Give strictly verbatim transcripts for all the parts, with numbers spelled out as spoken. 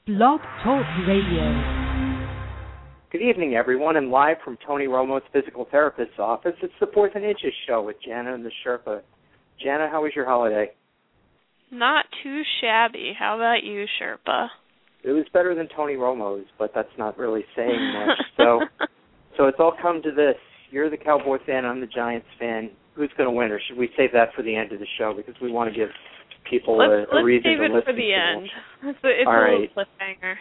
Blog Talk Radio. Good evening, everyone, and live from Tony Romo's physical therapist's office, it's the Fourth and Inches show with Jana and the Sherpa. Jana, how was your holiday? Not too shabby. How about you, Sherpa? It was better than Tony Romo's, but that's not really saying much. so, so it's all come to this. You're the Cowboy fan, I'm the Giants fan. Who's going to win, or should we save that for the end of the show because we want to give people let's, a, a reason to listen to Let's save it for the end. It's a, it's all a right. little cliffhanger.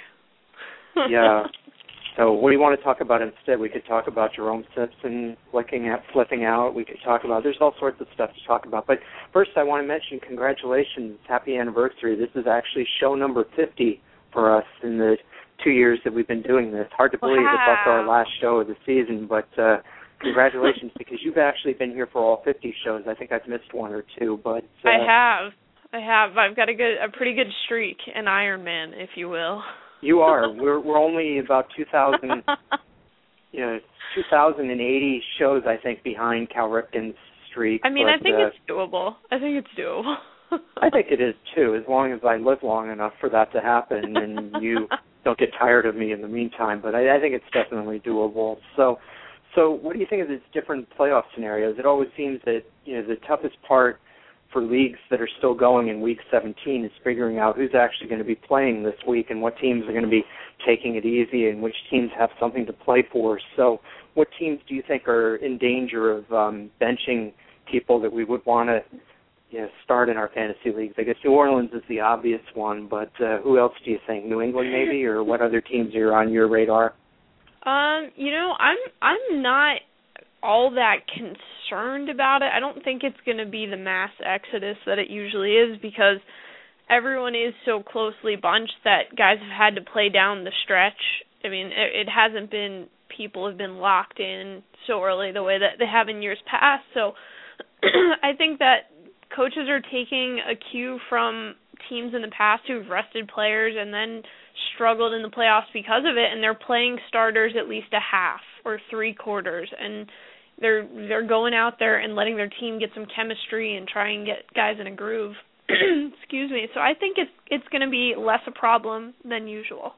Yeah. So what do you want to talk about instead? We could talk about Jerome Simpson flicking out, flipping out. We could talk about, there's all sorts of stuff to talk about. But first I want to mention congratulations, happy anniversary. This is actually show number fifty for us in the two years that we've been doing this. Hard to believe wow. that that's our last show of the season, but uh, congratulations because you've actually been here for all fifty shows. I think I've missed one or two. but uh, I have. I have. I've got a good, a pretty good streak, an Iron Man, if you will. You are. We're we're only about two thousand, you know, two thousand eighty shows I think behind Cal Ripken's streak. I mean, but, I think uh, it's doable. I think it's doable. I think it is too, as long as I live long enough for that to happen, and you don't get tired of me in the meantime. But I, I think it's definitely doable. So, so what do you think of these different playoff scenarios? It always seems that you know the toughest part for leagues that are still going in Week seventeen is figuring out who's actually going to be playing this week and what teams are going to be taking it easy and which teams have something to play for. So what teams do you think are in danger of um, benching people that we would want to you know, start in our fantasy leagues? I guess New Orleans is the obvious one, but uh, who else do you think? New England maybe, or what other teams are on your radar? Um, you know, I'm I'm not all that concerned about it. I don't think it's going to be the mass exodus that it usually is because everyone is so closely bunched that guys have had to play down the stretch. I mean, it, it hasn't been people have been locked in so early the way that they have in years past. So I think that coaches are taking a cue from teams in the past who've rested players and then struggled in the playoffs because of it, and they're playing starters at least a half or three quarters, and they're they're going out there and letting their team get some chemistry and try and get guys in a groove. Excuse me. So I think it's it's going to be less a problem than usual.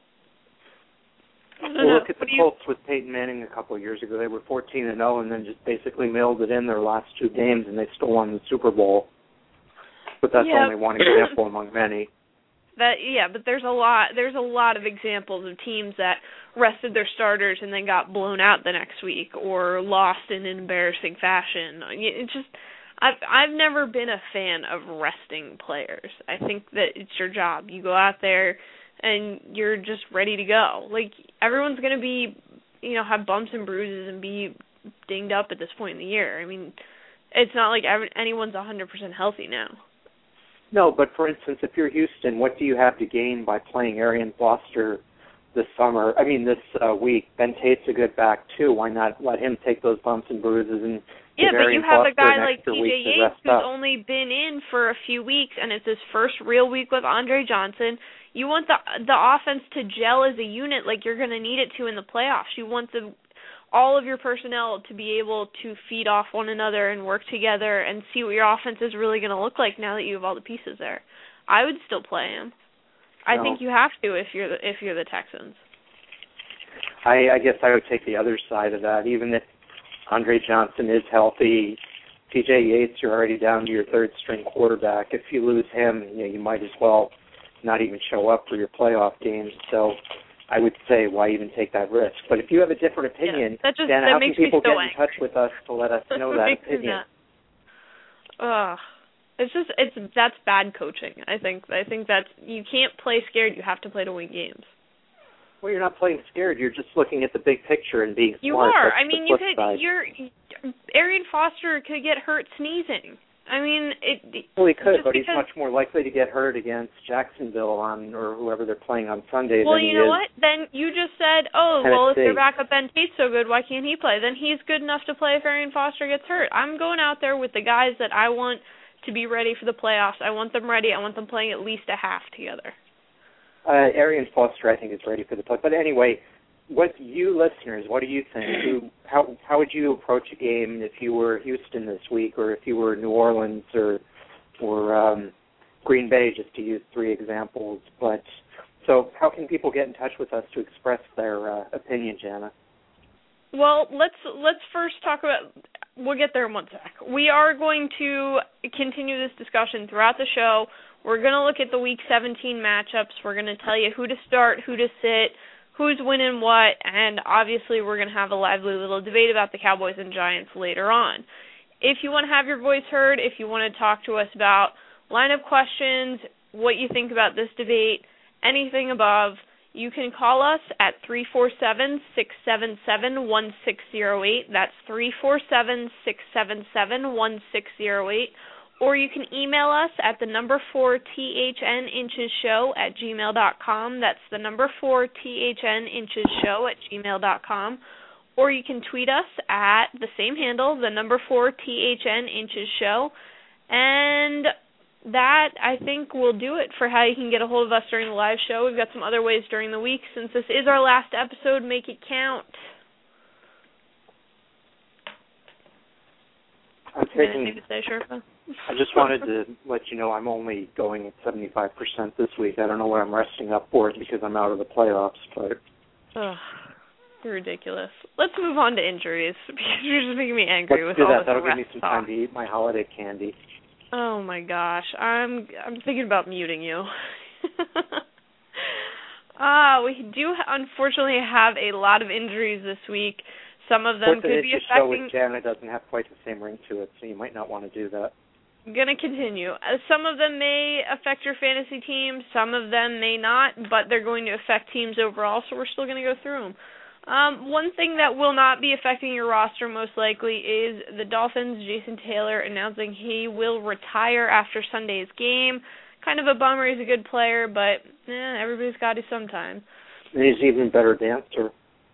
Well, look at the Colts with Peyton Manning a couple of years ago. They were fourteen and oh, and then just basically mailed it in their last two games, and they still won the Super Bowl. But that's yeah. only one example among many. That yeah, but there's a lot there's a lot of examples of teams that rested their starters and then got blown out the next week or lost in an embarrassing fashion. It's just I've I've never been a fan of resting players. I think that it's your job. You go out there and you're just ready to go. Like everyone's going to be, you know, have bumps and bruises and be dinged up at this point in the year. I mean, it's not like every, anyone's one hundred percent healthy now. No, but for instance, if you're Houston, what do you have to gain by playing Arian Foster this summer? I mean, this uh, week. Ben Tate's a good back, too. Why not let him take those bumps and bruises and yeah, give but Arian you have Foster a guy an like extra T J week to Yates rest who's up. only been in for a few weeks, and it's his first real week with Andre Johnson. You want the the offense to gel as a unit like you're going to need it to in the playoffs. You want the all of your personnel to be able to feed off one another and work together and see what your offense is really going to look like now that you have all the pieces there. I would still play him. I no. think you have to if you're the, if you're the Texans. I, I guess I would take the other side of that. Even if Andre Johnson is healthy, T J Yates, you're already down to your third string quarterback. If you lose him, you know, you might as well not even show up for your playoff games. So I would say, why even take that risk? But if you have a different opinion, yeah, that just, then that how makes can people me so get angry. in touch with us to let us know that opinion? Ugh. It's just it's that's bad coaching. I think I think that's you can't play scared. You have to play to win games. Well, you're not playing scared. You're just looking at the big picture and being you smart. You are. That's I mean, the you flip could. side. You're Arian Foster could get hurt sneezing. I mean, it. Well, he could, but because, he's much more likely to get hurt against Jacksonville on or whoever they're playing on Sunday. Well, than you he know is what? Then you just said, oh, Tennessee. well, if their backup Ben Tate's so good, why can't he play? Then he's good enough to play if Arian Foster gets hurt. I'm going out there with the guys that I want to be ready for the playoffs. I want them ready. I want them playing at least a half together. Uh, Arian Foster, I think, is ready for the play. But anyway, what you listeners, what do you think? Who, how how would you approach a game if you were Houston this week, or if you were New Orleans, or or um, Green Bay, just to use three examples? But So how can people get in touch with us to express their uh, opinion, Jana? Well, let's let's first talk about, we'll get there in one sec. We are going to continue this discussion throughout the show. We're going to look at the Week seventeen matchups. We're going to tell you who to start, who to sit, who's winning what, and obviously we're going to have a lively little debate about the Cowboys and Giants later on. If you want to have your voice heard, if you want to talk to us about lineup questions, what you think about this debate, anything above, you can call us at three four seven, six seven seven, one six zero eight. That's three four seven, six seven seven, one six zero eight. Or you can email us at the number four T H N inches show at gmail dot com. That's the number four T H N inches show at gmail dot com. Or you can tweet us at the same handle, the number four T H N inches show. And that, I think, will do it for how you can get a hold of us during the live show. We've got some other ways during the week. Since this is our last episode, make it count. I'm taking, Anything to say, Sherpa? I just wanted to let you know I'm only going at seventy-five percent this week. I don't know what I'm resting up for because I'm out of the playoffs. But Ugh, you're ridiculous. Let's move on to injuries because you're just making me angry Let's with do all that. this That'll give me some talk. time to eat my holiday candy. Oh my gosh, I'm I'm thinking about muting you. Ah, uh, we do unfortunately have a lot of injuries this week. Some of them Fourth could be Edition show affecting. with Jana doesn't have quite the same ring to it, so you might not want to do that. I'm gonna continue. Uh, some of them may affect your fantasy team. Some of them may not, but they're going to affect teams overall. So we're still gonna go through them. Um, one thing that will not be affecting your roster most likely is the Dolphins' Jason Taylor announcing he will retire after Sunday's game. Kind of a bummer. He's a good player, but eh, everybody's got to sometime. And he's an even better dancer.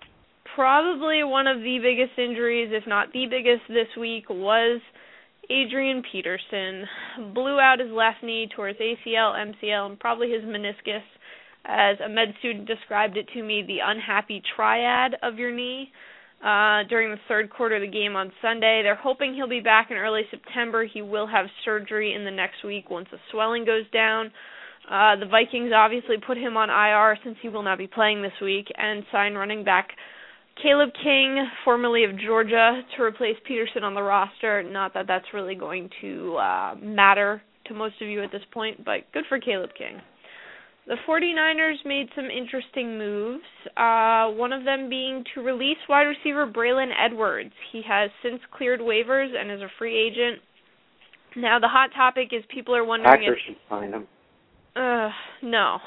Probably one of the biggest injuries, if not the biggest this week, was Adrian Peterson. Blew out his left knee towards A C L, M C L, and probably his meniscus. As a med student described it to me, the unhappy triad of your knee uh, during the third quarter of the game on Sunday. They're hoping he'll be back in early September. He will have surgery in the next week once the swelling goes down. Uh, the Vikings obviously put him on I R since he will not be playing this week and sign running back Caleb King, formerly of Georgia, to replace Peterson on the roster. Not that that's really going to uh, matter to most of you at this point, but good for Caleb King. The 49ers made some interesting moves, uh, one of them being to release wide receiver Braylon Edwards. He has since cleared waivers and is a free agent. Now, the hot topic is people are wondering Packers if... should sign him. Uh, no.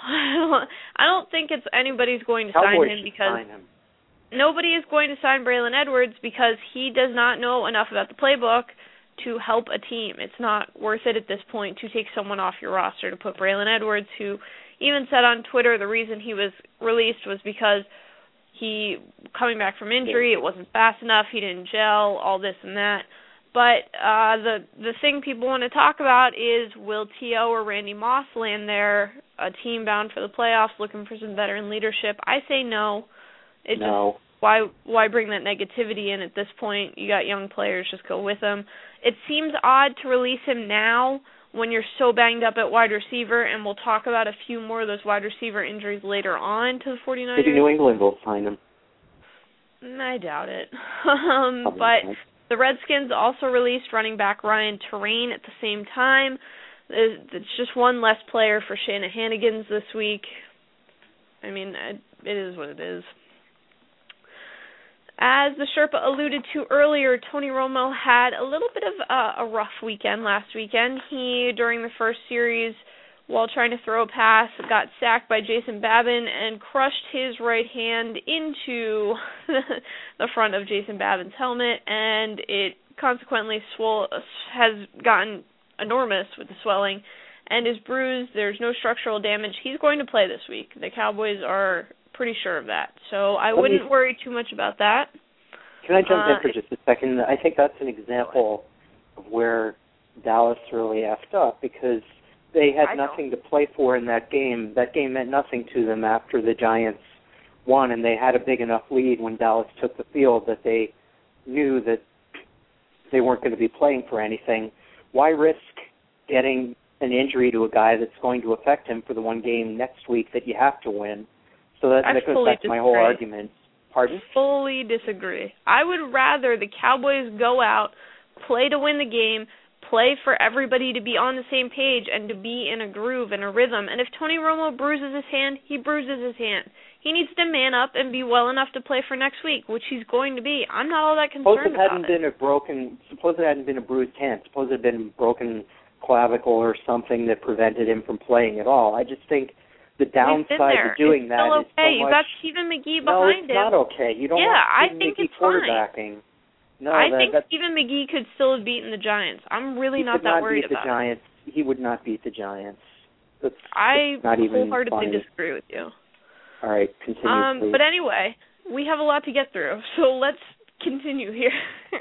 I don't think it's anybody's going to Cowboys sign him should because... sign him. Nobody is going to sign Braylon Edwards because he does not know enough about the playbook to help a team. It's not worth it at this point to take someone off your roster to put Braylon Edwards, who even said on Twitter the reason he was released was because he, coming back from injury, it wasn't fast enough, he didn't gel, all this and that. But uh, the the thing people want to talk about is, will T O or Randy Moss land there, a team bound for the playoffs looking for some veteran leadership? I say no. It no. Just, why why bring that negativity in at this point? You got young players, just go with them. It seems odd to release him now when you're so banged up at wide receiver, and we'll talk about a few more of those wide receiver injuries later on to the 49ers. Maybe New England will sign him. I doubt it. um, but the Redskins also released running back Ryan Terrain at the same time. It's just one less player for Shanahanigans this week. I mean, it is what it is. As the Sherpa alluded to earlier, Tony Romo had a little bit of uh, a rough weekend last weekend. He, during the first series, while trying to throw a pass, got sacked by Jason Babin and crushed his right hand into the front of Jason Babin's helmet, and it consequently swole, has gotten enormous with the swelling and is bruised. There's no structural damage. He's going to play this week. The Cowboys are pretty sure of that. So I Let wouldn't me, worry too much about that. Can I jump uh, in for just a second? I think that's an example of where Dallas really effed up because they had I nothing know. to play for in that game. That game meant nothing to them after the Giants won, and they had a big enough lead when Dallas took the field that they knew that they weren't going to be playing for anything. Why risk getting an injury to a guy that's going to affect him for the one game next week that you have to win. So that, that goes back to my whole argument. Pardon? Fully disagree. I would rather the Cowboys go out, play to win the game, play for everybody to be on the same page and to be in a groove and a rhythm. And if Tony Romo bruises his hand, he bruises his hand. He needs to man up and be well enough to play for next week, which he's going to be. I'm not all that concerned about it. Suppose it hadn't about been it. a broken, suppose it hadn't been a bruised hand. Suppose it had been a broken clavicle or something that prevented him from playing at all. I just think the downside to doing it's that still is okay. so You much. got Stephen McGee behind him. No, it's not okay. You don't yeah, want I Stephen think McGee it's quarterbacking. Fine. No, I that, think that's, Stephen McGee could still have beaten the Giants. I'm really he not could that not worried beat about the Giants. it. He would not beat the Giants. That's, I that's not even wholeheartedly funny. disagree with you. All right, continue, um, please. But anyway, we have a lot to get through, so let's continue here.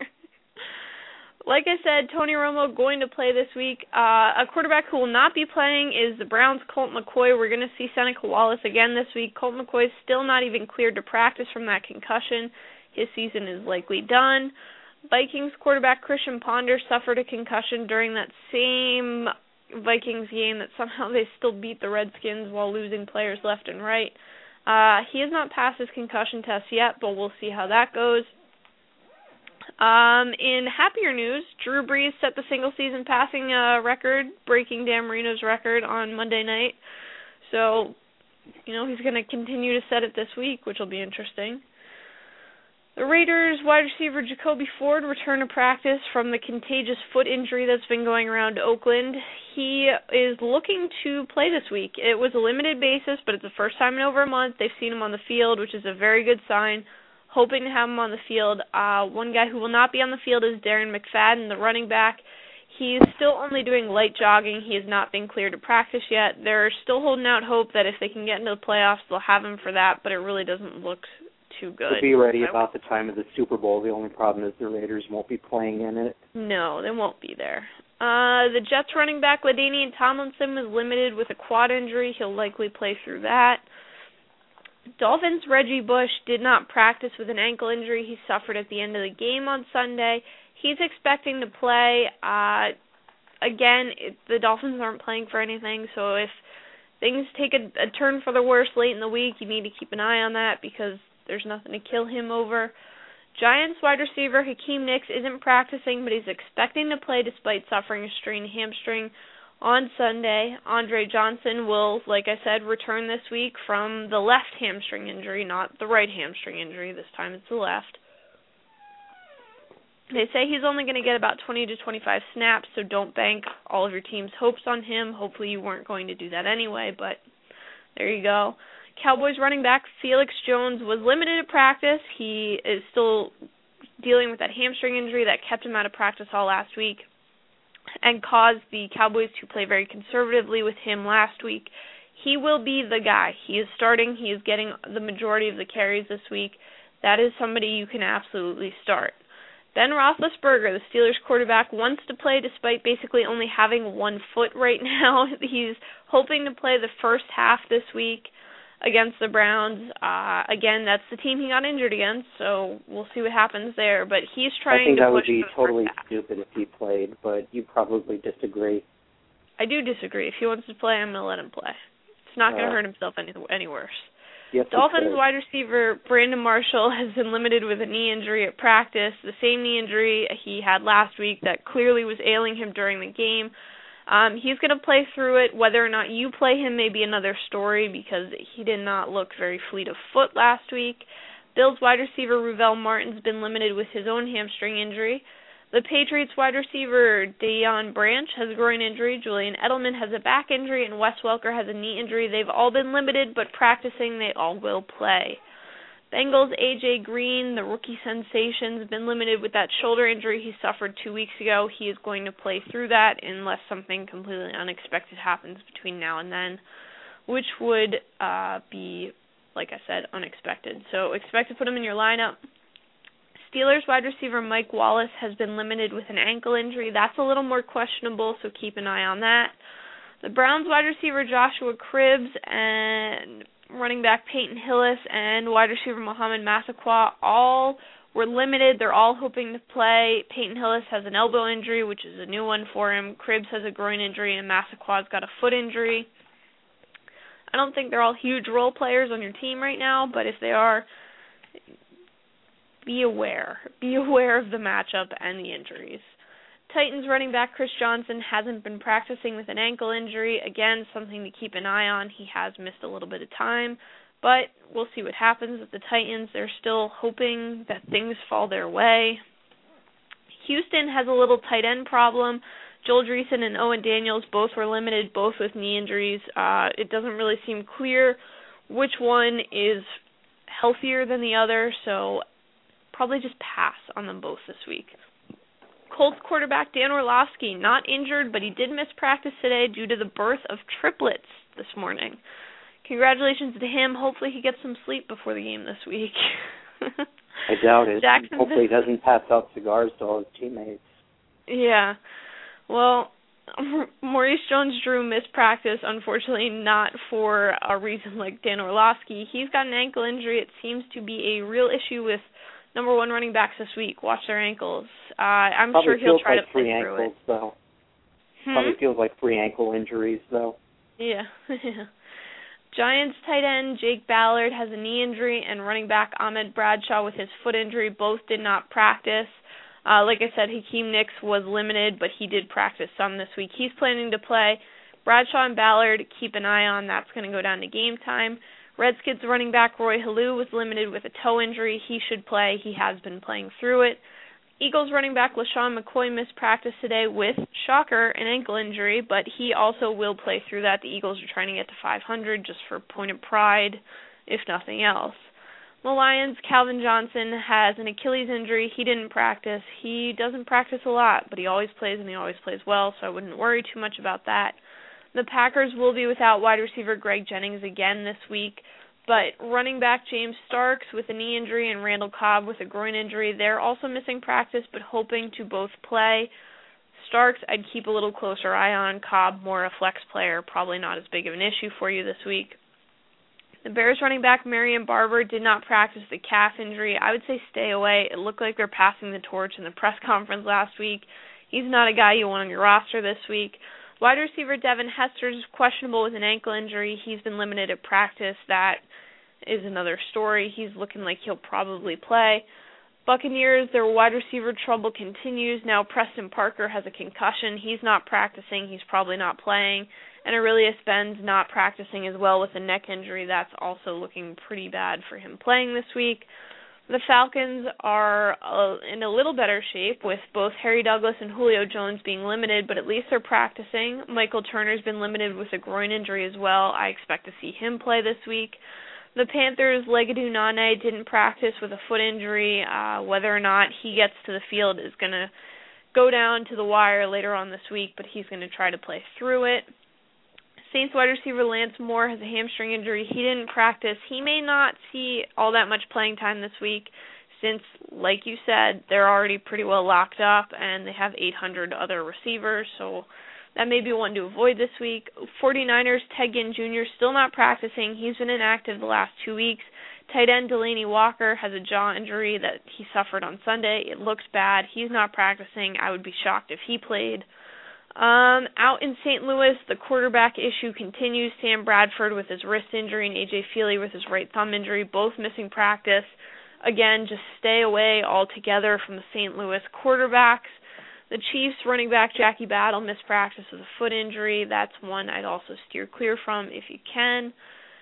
Like I said, Tony Romo going to play this week. Uh, a quarterback who will not be playing is the Browns' Colt McCoy. We're going to see Seneca Wallace again this week. Colt McCoy is still not even cleared to practice from that concussion. His season is likely done. Vikings quarterback Christian Ponder suffered a concussion during that same Vikings game that somehow they still beat the Redskins while losing players left and right. Uh, he has not passed his concussion test yet, but we'll see how that goes. Um, in happier news, Drew Brees set the single-season passing uh, record, breaking Dan Marino's record on Monday night. So, you know, he's going to continue to set it this week, which will be interesting. The Raiders wide receiver Jacoby Ford returned to practice from the contagious foot injury that's been going around Oakland. He is looking to play this week. It was a limited basis, but it's the first time in over a month they've seen him on the field, which is a very good sign. Hoping to have him on the field. Uh, one guy who will not be on the field is Darren McFadden, the running back. He's still only doing light jogging. He has not been cleared to practice yet. They're still holding out hope that if they can get into the playoffs, they'll have him for that, but it really doesn't look too good. To be ready about the time of the Super Bowl. The only problem is the Raiders won't be playing in it. No, they won't be there. Uh, the Jets running back LaDainian Tomlinson was limited with a quad injury. He'll likely play through that. Dolphins' Reggie Bush did not practice with an ankle injury he suffered at the end of the game on Sunday. He's expecting to play. Uh, again, it, the Dolphins aren't playing for anything, so if things take a, a turn for the worse late in the week, you need to keep an eye on that because there's nothing to kill him over. Giants wide receiver Hakeem Nicks isn't practicing, but he's expecting to play despite suffering a strained hamstring. On Sunday, Andre Johnson will, like I said, return this week from the left hamstring injury, not the right hamstring injury. This time it's the left. They say he's only going to get about twenty to twenty-five snaps, so don't bank all of your team's hopes on him. Hopefully you weren't going to do that anyway, but there you go. Cowboys running back Felix Jones was limited to practice. He is still dealing with that hamstring injury that kept him out of practice all last week and caused the Cowboys to play very conservatively with him last week. He will be the guy. He is starting. He is getting the majority of the carries this week. That is somebody you can absolutely start. Ben Roethlisberger, the Steelers quarterback, wants to play despite basically only having one foot right now. He's hoping to play the first half this week against the Browns. Uh, again, that's the team he got injured against, so we'll see what happens there. But he's trying to push. I think that would be totally stupid if he played, but you probably disagree. I do disagree. If he wants to play, I'm going to let him play. It's not going to uh, hurt himself any, any worse. Yes, Dolphins wide receiver Brandon Marshall has been limited with a knee injury at practice, the same knee injury he had last week that clearly was ailing him during the game. Um, he's going to play through it. Whether or not you play him may be another story because he did not look very fleet of foot last week. Bills wide receiver Ruvel Martin's been limited with his own hamstring injury. The Patriots wide receiver Deion Branch has a groin injury. Julian Edelman has a back injury, and Wes Welker has a knee injury. They've all been limited, but practicing they all will play. Bengals A J Green, the rookie sensation, has been limited with that shoulder injury he suffered two weeks ago. He is going to play through that unless something completely unexpected happens between now and then, which would uh, be, like I said, unexpected. So expect to put him in your lineup. Steelers wide receiver Mike Wallace has been limited with an ankle injury. That's a little more questionable, so keep an eye on that. The Browns wide receiver Joshua Cribbs and running back Peyton Hillis and wide receiver Mohamed Massaquoi all were limited. They're all hoping to play. Peyton Hillis has an elbow injury, which is a new one for him. Cribbs has a groin injury, and Massaqua's got a foot injury. I don't think they're all huge role players on your team right now, but if they are, be aware. Be aware of the matchup and the injuries. Titans running back Chris Johnson hasn't been practicing with an ankle injury. Again, something to keep an eye on. He has missed a little bit of time, but we'll see what happens with the Titans. They're still hoping that things fall their way. Houston has a little tight end problem. Joel Dreesen and Owen Daniels both were limited, both with knee injuries. Uh, it doesn't really seem clear which one is healthier than the other, so probably just pass on them both this week. Colts quarterback Dan Orlovsky, not injured, but he did miss practice today due to the birth of triplets this morning. Congratulations to him. Hopefully he gets some sleep before the game this week. I doubt it. Hopefully he doesn't pass out cigars to all his teammates. Yeah. Well, Maurice Jones-Drew missed practice, unfortunately not for a reason like Dan Orlovsky. He's got an ankle injury. It seems to be a real issue with number one running backs this week. Watch their ankles. Uh, I'm Probably sure he'll try like to play free through ankles, it. Though. Hmm? Probably feels like free ankle injuries, though. Yeah. Giants tight end Jake Ballard has a knee injury, and running back Ahmed Bradshaw with his foot injury both did not practice. Uh, like I said, Hakeem Nicks was limited, but he did practice some this week. He's planning to play. Bradshaw and Ballard, keep an eye on. That's going to go down to game time. Redskins running back Roy Halou was limited with a toe injury. He should play. He has been playing through it. Eagles running back LaShawn McCoy missed practice today with, shocker, an ankle injury, but he also will play through that. The Eagles are trying to get to five hundred just for point of pride, if nothing else. The Lions, Calvin Johnson has an Achilles injury. He didn't practice. He doesn't practice a lot, but he always plays, and he always plays well, so I wouldn't worry too much about that. The Packers will be without wide receiver Greg Jennings again this week, but running back James Starks with a knee injury and Randall Cobb with a groin injury, they're also missing practice but hoping to both play. Starks, I'd keep a little closer eye on. Cobb, more a flex player, probably not as big of an issue for you this week. The Bears running back Marion Barber did not practice the calf injury. I would say stay away. It looked like they're passing the torch in the press conference last week. He's not a guy you want on your roster this week. Wide receiver Devin Hester is questionable with an ankle injury. He's been limited at practice. That is another story. He's looking like he'll probably play. Buccaneers, their wide receiver trouble continues. Now Preston Parker has a concussion. He's not practicing. He's probably not playing. And Aurelius Ben's not practicing as well with a neck injury. That's also looking pretty bad for him playing this week. The Falcons are uh, in a little better shape with both Harry Douglas and Julio Jones being limited, but at least they're practicing. Michael Turner's been limited with a groin injury as well. I expect to see him play this week. The Panthers, Legadou Nane didn't practice with a foot injury. Uh, whether or not he gets to the field is going to go down to the wire later on this week, but he's going to try to play through it. Saints wide receiver Lance Moore has a hamstring injury. He didn't practice. He may not see all that much playing time this week since, like you said, they're already pretty well locked up and they have eight hundred other receivers, so that may be one to avoid this week. 49ers, Ted Ginn Junior still not practicing. He's been inactive the last two weeks. Tight end Delaney Walker has a jaw injury that he suffered on Sunday. It looks bad. He's not practicing. I would be shocked if he played. Um, out in Saint Louis, the quarterback issue continues. Sam Bradford with his wrist injury and A J Feely with his right thumb injury, both missing practice. Again, just stay away altogether from the Saint Louis quarterbacks. The Chiefs running back Jackie Battle missed practice with a foot injury. That's one I'd also steer clear from if you can.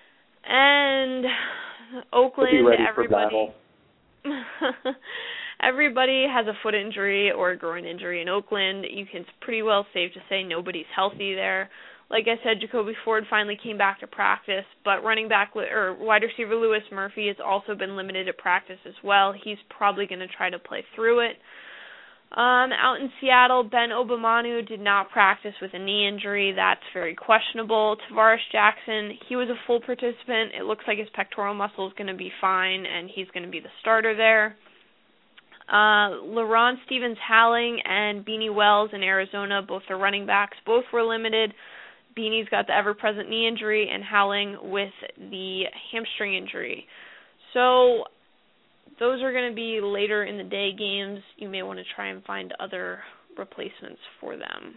And Oakland, be ready everybody. For battle. Everybody has a foot injury or a groin injury in Oakland. You can, it's pretty well safe to say nobody's healthy there. Like I said, Jacoby Ford finally came back to practice, but running back or wide receiver Louis Murphy has also been limited at practice as well. He's probably going to try to play through it. Um, out in Seattle, Ben Obamanu did not practice with a knee injury. That's very questionable. Tavares Jackson, he was a full participant. It looks like his pectoral muscle is going to be fine, and he's going to be the starter there. Uh, LaRon Stevens-Howling and Beanie Wells in Arizona, both are running backs. Both were limited. Beanie's got the ever-present knee injury and Howling with the hamstring injury. So those are going to be later in the day games. You may want to try and find other replacements for them.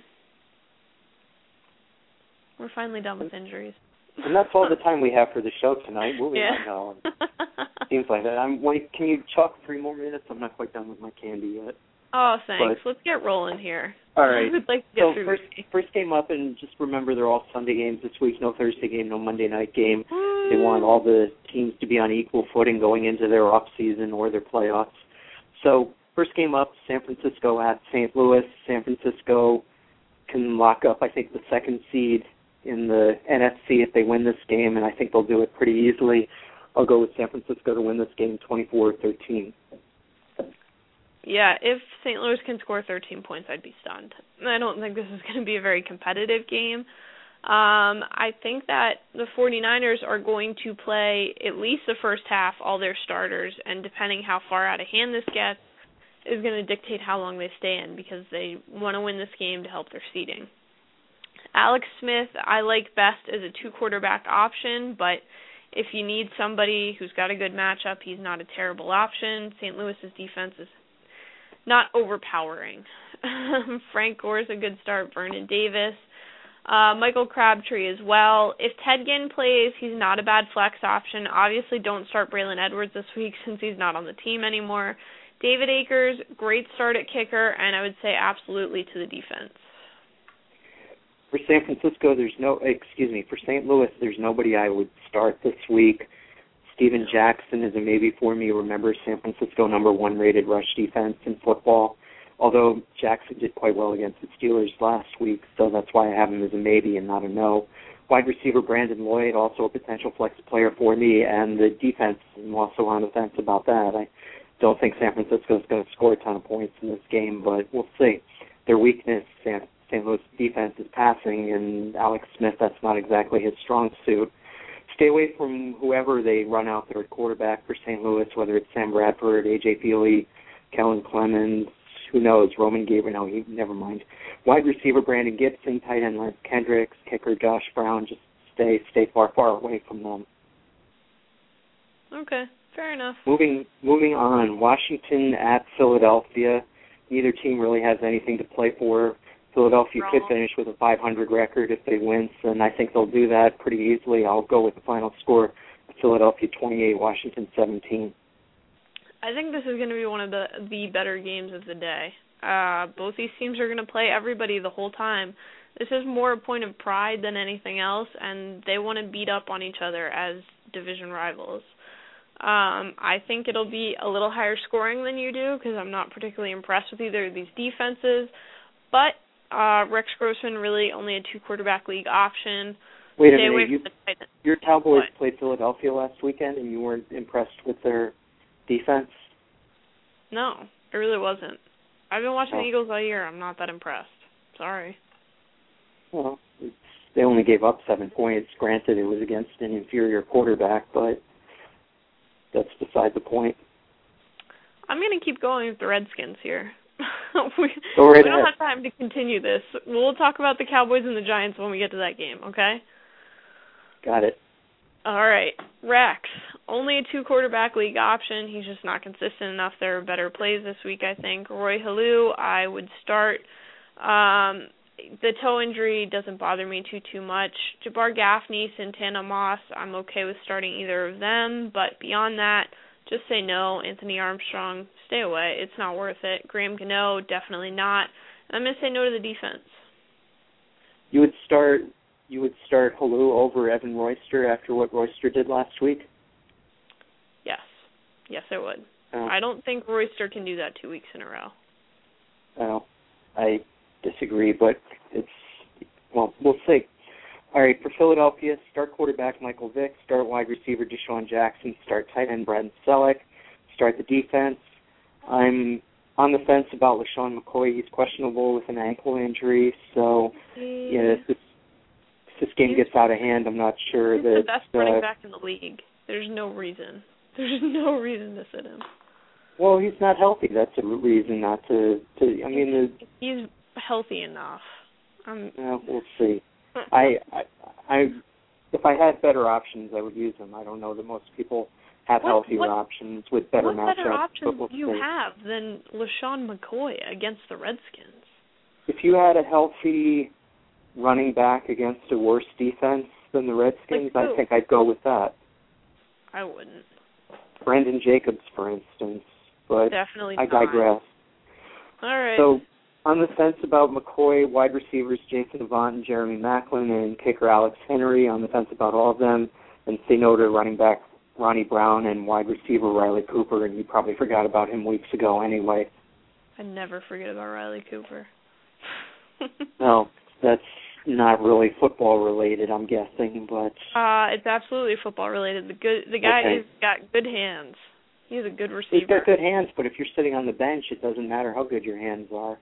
We're finally done with injuries. And that's all the time we have for the show tonight. Moving yeah. on now. Seems like that. I'm wait. Can you talk three more minutes? I'm not quite done with my candy yet. Oh, thanks. But, Let's get rolling here. All right. I would like to get so through first, this. first game up, and just remember they're all Sunday games this week. No Thursday game, no Monday night game. Woo. They want all the teams to be on equal footing going into their off season or their playoffs. So first game up, San Francisco at Saint Louis. San Francisco can lock up, I think, the second seed in the N F C if they win this game, and I think they'll do it pretty easily. I'll go with San Francisco to win this game twenty-four thirteen. Yeah, if Saint Louis can score thirteen points, I'd be stunned. I don't think this is going to be a very competitive game. Um, I think that the 49ers are going to play at least the first half, all their starters, and depending how far out of hand this gets is going to dictate how long they stay in because they want to win this game to help their seeding. Alex Smith, I like best as a two-quarterback option, but if you need somebody who's got a good matchup, he's not a terrible option. Saint Louis's defense is not overpowering. Frank Gore's a good start. Vernon Davis. Uh, Michael Crabtree as well. If Ted Ginn plays, he's not a bad flex option. Obviously, don't start Braylon Edwards this week since he's not on the team anymore. David Akers, great start at kicker, and I would say absolutely to the defense. For San Francisco, there's no, excuse me, for Saint Louis, there's nobody I would start this week. Steven Jackson is a maybe for me. Remember, San Francisco number one rated rush defense in football, although Jackson did quite well against the Steelers last week, so that's why I have him as a maybe and not a no. Wide receiver Brandon Lloyd, also a potential flex player for me, and the defense, I'm also on the fence about that. I don't think San Francisco is going to score a ton of points in this game, but we'll see. Their weakness, San Saint Louis defense, is passing, and Alex Smith, that's not exactly his strong suit. Stay away from whoever they run out there at quarterback for Saint Louis, whether it's Sam Bradford, A J Feely, Kellen Clemens, who knows, Roman Gabriel, no, he, never mind. Wide receiver Brandon Gibson, tight end Lance Kendricks, kicker Josh Brown, just stay stay far, far away from them. Okay, fair enough. Moving moving on, Washington at Philadelphia. Neither team really has anything to play for. Philadelphia Wrong. could finish with a five hundred record if they win, and I think they'll do that pretty easily. I'll go with the final score, Philadelphia twenty-eight, Washington seventeen. I think this is going to be one of the the better games of the day. Uh, both these teams are going to play everybody the whole time. This is more a point of pride than anything else, and they want to beat up on each other as division rivals. Um, I think it'll be a little higher scoring than you do because I'm not particularly impressed with either of these defenses, but Uh, Rex Grossman, really only a two-quarterback league option. Wait a Stay minute. You, your Cowboys what? played Philadelphia last weekend, and you weren't impressed with their defense? No, I really wasn't. I've been watching oh. the Eagles all year. I'm not that impressed. Sorry. Well, it's, they only gave up seven points. Granted, it was against an inferior quarterback, but that's beside the point. I'm going to keep going with the Redskins here. we Go right we don't ahead. have time to continue this. We'll talk about the Cowboys and the Giants when we get to that game, okay? Got it. All right. Rex, only a two-quarterback league option. He's just not consistent enough. There are better plays this week, I think. Roy Halou, I would start. Um, the toe injury doesn't bother me too, too much. Jabbar Gaffney, Santana Moss, I'm okay with starting either of them, but beyond that, just say no. Anthony Armstrong, stay away. It's not worth it. Graham Gano, definitely not. And I'm going to say no to the defense. You would start you would start Halou over Evan Royster after what Royster did last week? Yes. Yes, I would. Oh. I don't think Royster can do that two weeks in a row. Oh, I disagree, but it's, well, we'll see. All right, for Philadelphia, start quarterback Michael Vick, start wide receiver Deshaun Jackson, start tight end Brandon Selleck, start the defense. I'm on the fence about LaShawn McCoy. He's questionable with an ankle injury, so yeah, if this, if this game gets out of hand, I'm not sure He's that... the best uh, running back in the league. There's no reason. There's no reason to sit him. Well, he's not healthy. That's a reason not to... to I mean... The, he's healthy enough. Um, uh, we'll see. I, I I if I had better options, I would use them. I don't know that most people have what, healthier what, options with better what matchups. better options we'll do you see. have than LaShawn McCoy against the Redskins? If you had a healthy running back against a worse defense than the Redskins, like I think I'd go with that. I wouldn't. Brandon Jacobs, for instance, but Definitely I not. digress. All right. So, on the fence about McCoy, wide receivers Jason Avant and Jeremy Maclin, and kicker Alex Henry, on the fence about all of them, and say no to running back Ronnie Brown and wide receiver Riley Cooper, and you probably forgot about him weeks ago anyway. I never forget about Riley Cooper. No, that's not really football related, I'm guessing, but uh, it's absolutely football related. The good, the guy okay. has got good hands. He's a good receiver. He's got good hands, but if you're sitting on the bench, it doesn't matter how good your hands are.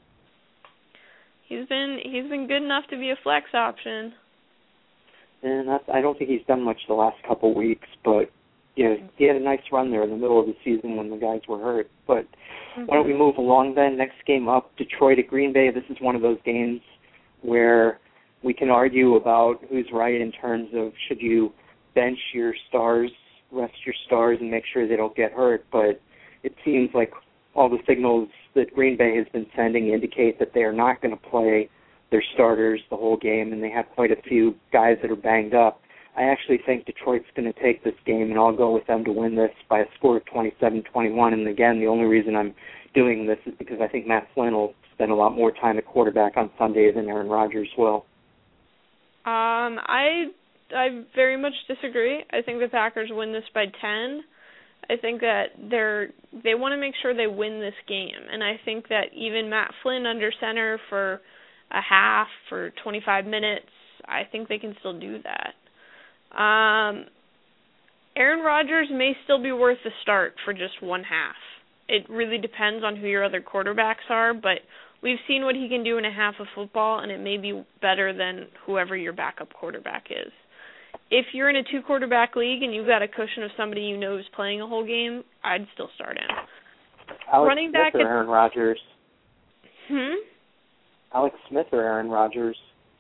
He's been he's been good enough to be a flex option. And that's, I don't think he's done much the last couple of weeks, but you know, he had a nice run there in the middle of the season when the guys were hurt. But mm-hmm. Why don't we move along then? Next game up, Detroit at Green Bay. This is one of those games where we can argue about who's right in terms of should you bench your stars, rest your stars, and make sure they don't get hurt. But it seems like all the signals that Green Bay has been sending indicate that they are not going to play their starters the whole game, and they have quite a few guys that are banged up. I actually think Detroit's going to take this game, and I'll go with them to win this by a score of twenty-seven twenty-one. And again, the only reason I'm doing this is because I think Matt Flynn will spend a lot more time at quarterback on Sunday than Aaron Rodgers will. Um, I I very much disagree. I think the Packers win this by ten. I think that they're they want to make sure they win this game, and I think that even Matt Flynn under center for a half for twenty-five minutes, I think they can still do that. Um, Aaron Rodgers may still be worth the start for just one half. It really depends on who your other quarterbacks are, but we've seen what he can do in a half of football, and it may be better than whoever your backup quarterback is. If you're in a two-quarterback league and you've got a cushion of somebody you know is playing a whole game, I'd still start him. Alex Running Smith back or Aaron Rodgers? Hmm? Alex Smith or Aaron Rodgers?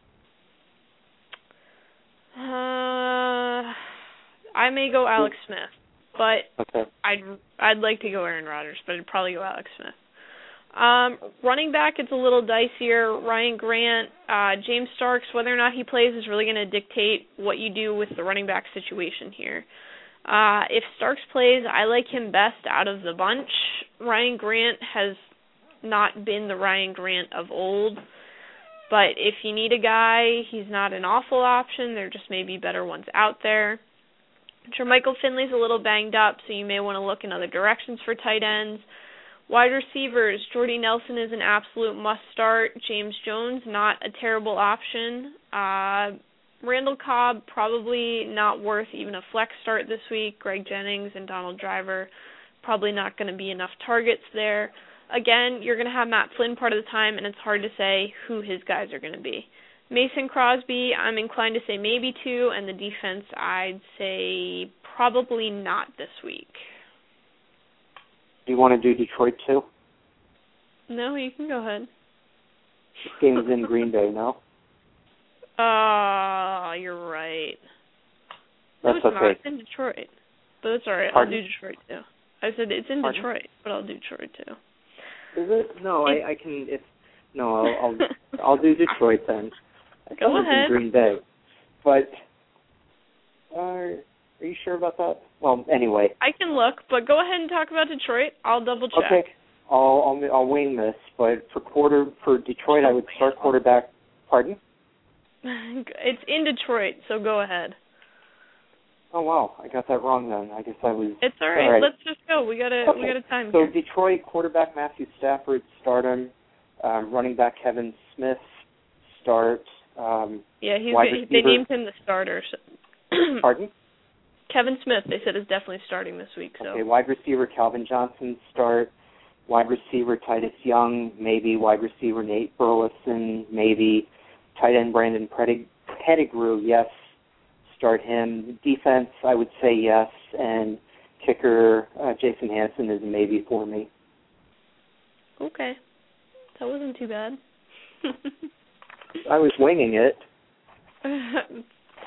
Uh, I may go Alex Smith, but okay. I'd I'd like to go Aaron Rodgers, but I'd probably go Alex Smith. Um, running back, it's a little dicier. Ryan Grant, uh, James Starks, whether or not he plays is really going to dictate what you do with the running back situation here. Uh, if Starks plays, I like him best out of the bunch. Ryan Grant has not been the Ryan Grant of old. But if you need a guy, he's not an awful option. There just may be better ones out there. Jermichael Finley's a little banged up, so you may want to look in other directions for tight ends. Wide receivers, Jordy Nelson is an absolute must-start. James Jones, not a terrible option. Uh, Randall Cobb, probably not worth even a flex start this week. Greg Jennings and Donald Driver, probably not going to be enough targets there. Again, you're going to have Matt Flynn part of the time, and it's hard to say who his guys are going to be. Mason Crosby, I'm inclined to say maybe two, and the defense, I'd say probably not this week. Do you want to do Detroit too? No, you can go ahead. This game is in Green Bay, no? Ah, uh, you're right. No, That's it's okay. not. It's in Detroit. But it's all right. Pardon? I'll do Detroit too. I said it's in Pardon? Detroit, but I'll do Detroit too. Is it? No, I, I can. If no, I'll I'll, I'll do Detroit then. I Go thought it was ahead. in Green Bay, but uh, are you sure about that? Well, anyway. I can look, but go ahead and talk about Detroit. I'll double check. Okay, I'll I'll, I'll wing this, but for quarter for Detroit, I would start quarterback. Pardon? It's in Detroit, so go ahead. Oh wow, I got that wrong then. I guess I was. It's all right. All right. Let's just go. We got a okay. we got a time So here. Detroit quarterback Matthew Stafford, start him. Um, running back Kevin Smith, start. Um, yeah, he's wide good. They receiver. named him the starter. So Pardon? Kevin Smith, they said, is definitely starting this week. So Okay, wide receiver Calvin Johnson, start. Wide receiver Titus Young, maybe. Wide receiver Nate Burleson, maybe. Tight end Brandon Pedig- Pettigrew, yes, start him. Defense, I would say yes, and kicker uh, Jason Hansen is a maybe for me. Okay, that wasn't too bad. I was winging it.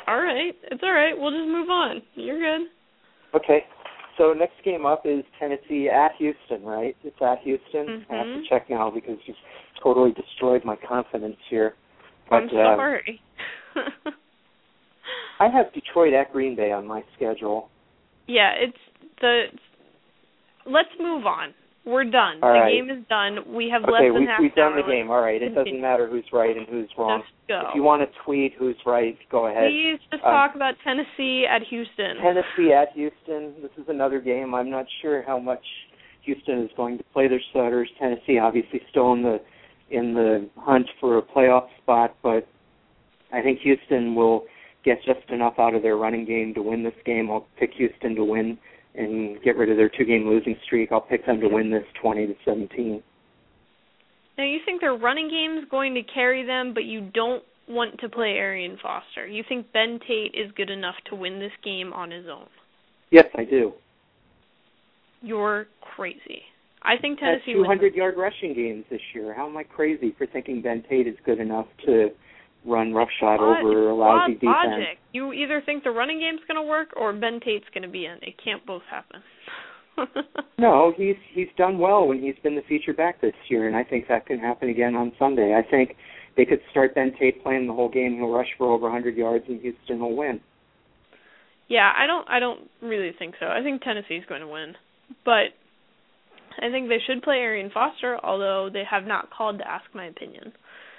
All right. It's all right. We'll just move on. You're good. Okay. So next game up is Tennessee at Houston, right? It's at Houston. Mm-hmm. I have to check now because you've totally destroyed my confidence here. But, I'm sorry. Uh, I have Detroit at Green Bay on my schedule. Yeah, it's the. Let's move on. We're done. All the right. game is done. We have okay, less than we've, half we've an hour. done the game. All right. It doesn't matter who's right and who's wrong. Let's go. If you want to tweet who's right, go ahead. Please just um, talk about Tennessee at Houston. Tennessee at Houston. This is another game. I'm not sure how much Houston is going to play their starters. Tennessee obviously still in the in the hunt for a playoff spot, but I think Houston will get just enough out of their running game to win this game. I'll pick Houston to win and get rid of their two-game losing streak. I'll pick them to win this twenty to seventeen. Now, you think their running game is going to carry them, but you don't want to play Arian Foster. You think Ben Tate is good enough to win this game on his own? Yes, I do. You're crazy. I think Tennessee has two hundred-yard rushing games this year. How am I crazy for thinking Ben Tate is good enough to run roughshod over a lousy defense? Logic. You either think the running game's going to work or Ben Tate's going to be in. It can't both happen. No, he's he's done well when he's been the feature back this year, and I think that can happen again on Sunday. I think they could start Ben Tate playing the whole game. He'll rush for over one hundred yards, and Houston will win. Yeah, I don't I don't really think so. I think Tennessee's going to win, but I think they should play Arian Foster, although they have not called to ask my opinion.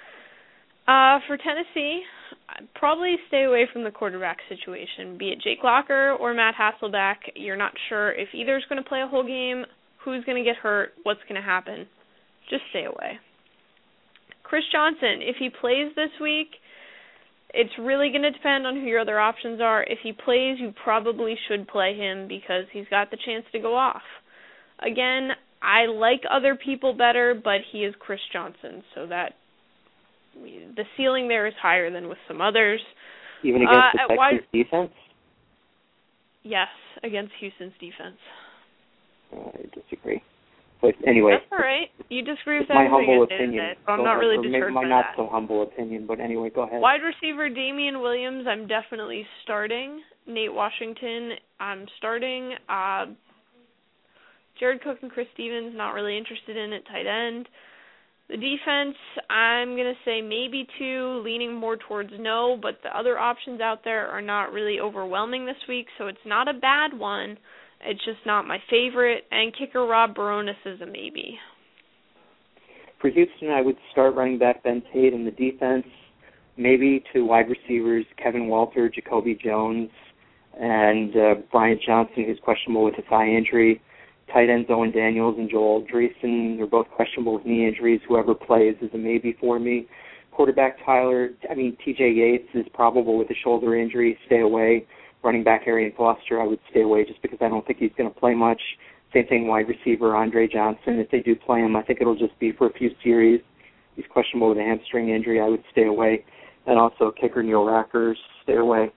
Uh, for Tennessee, I'd probably stay away from the quarterback situation, be it Jake Locker or Matt Hasselbeck. You're not sure if either is going to play a whole game, who's going to get hurt, what's going to happen. Just stay away. Chris Johnson, if he plays this week, it's really going to depend on who your other options are. If he plays, you probably should play him because he's got the chance to go off. Again, I like other people better, but he is Chris Johnson, so that the ceiling there is higher than with some others. Even against uh, the Texans wide, defense? Yes, against Houston's defense. Uh, I disagree. But anyway. That's all right. You disagree with my everything humble I say opinion. today, so I'm go not ahead. really or deterred maybe my by not that. so humble opinion, but anyway, go ahead. Wide receiver Damian Williams, I'm definitely starting. Nate Washington, I'm starting. Uh, Jared Cook and Chris Stevens, not really interested in at tight end. The defense, I'm going to say maybe two, leaning more towards no, but the other options out there are not really overwhelming this week, so it's not a bad one. It's just not my favorite. And kicker Rob Baronis is a maybe. For Houston, I would start running back Ben Tate in the defense, maybe two wide receivers, Kevin Walter, Jacoby Jones, and uh, Bryant Johnson, who's questionable with his thigh injury. Tight ends Owen Daniels and Joel Dreesen, they're both questionable with knee injuries. Whoever plays is a maybe for me. Quarterback Tyler, I mean T J Yates is probable with a shoulder injury. Stay away. Running back Arian Foster, I would stay away just because I don't think he's going to play much. Same thing, wide receiver Andre Johnson. If they do play him, I think it'll just be for a few series. He's questionable with a hamstring injury. I would stay away. And also kicker Neil Rackers, stay away.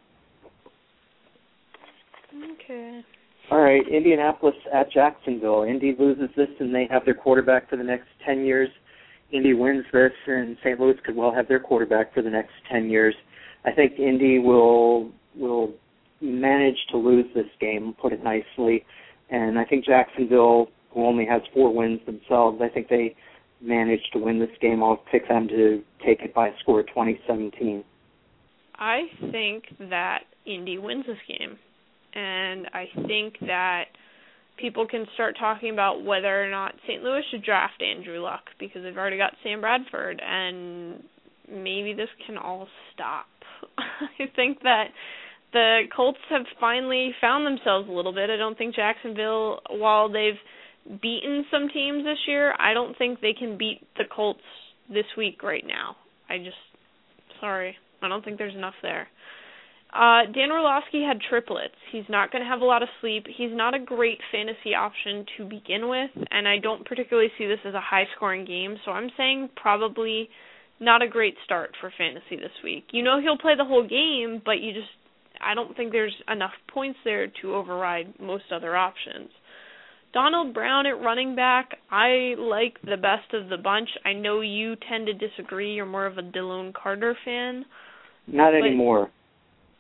Okay. All right, Indianapolis at Jacksonville. Indy loses this, and they have their quarterback for the next ten years. Indy wins this, and Saint Louis could well have their quarterback for the next ten years. I think Indy will will manage to lose this game, put it nicely. And I think Jacksonville, who only has four wins themselves, I think they manage to win this game. I'll pick them to take it by a score of twenty seventeen. I think that Indy wins this game. And I think that people can start talking about whether or not Saint Louis should draft Andrew Luck because they've already got Sam Bradford, and maybe this can all stop. I think that the Colts have finally found themselves a little bit. I don't think Jacksonville, while they've beaten some teams this year, I don't think they can beat the Colts this week right now. I just, sorry, I don't think there's enough there. Uh, Dan Orlovsky had triplets. He's not going to have a lot of sleep. He's not a great fantasy option to begin with, and I don't particularly see this as a high-scoring game, so I'm saying probably not a great start for fantasy this week. You know he'll play the whole game, but you just, I don't think there's enough points there to override most other options. Donald Brown at running back, I like the best of the bunch. I know you tend to disagree. You're more of a Delone Carter fan. Not anymore.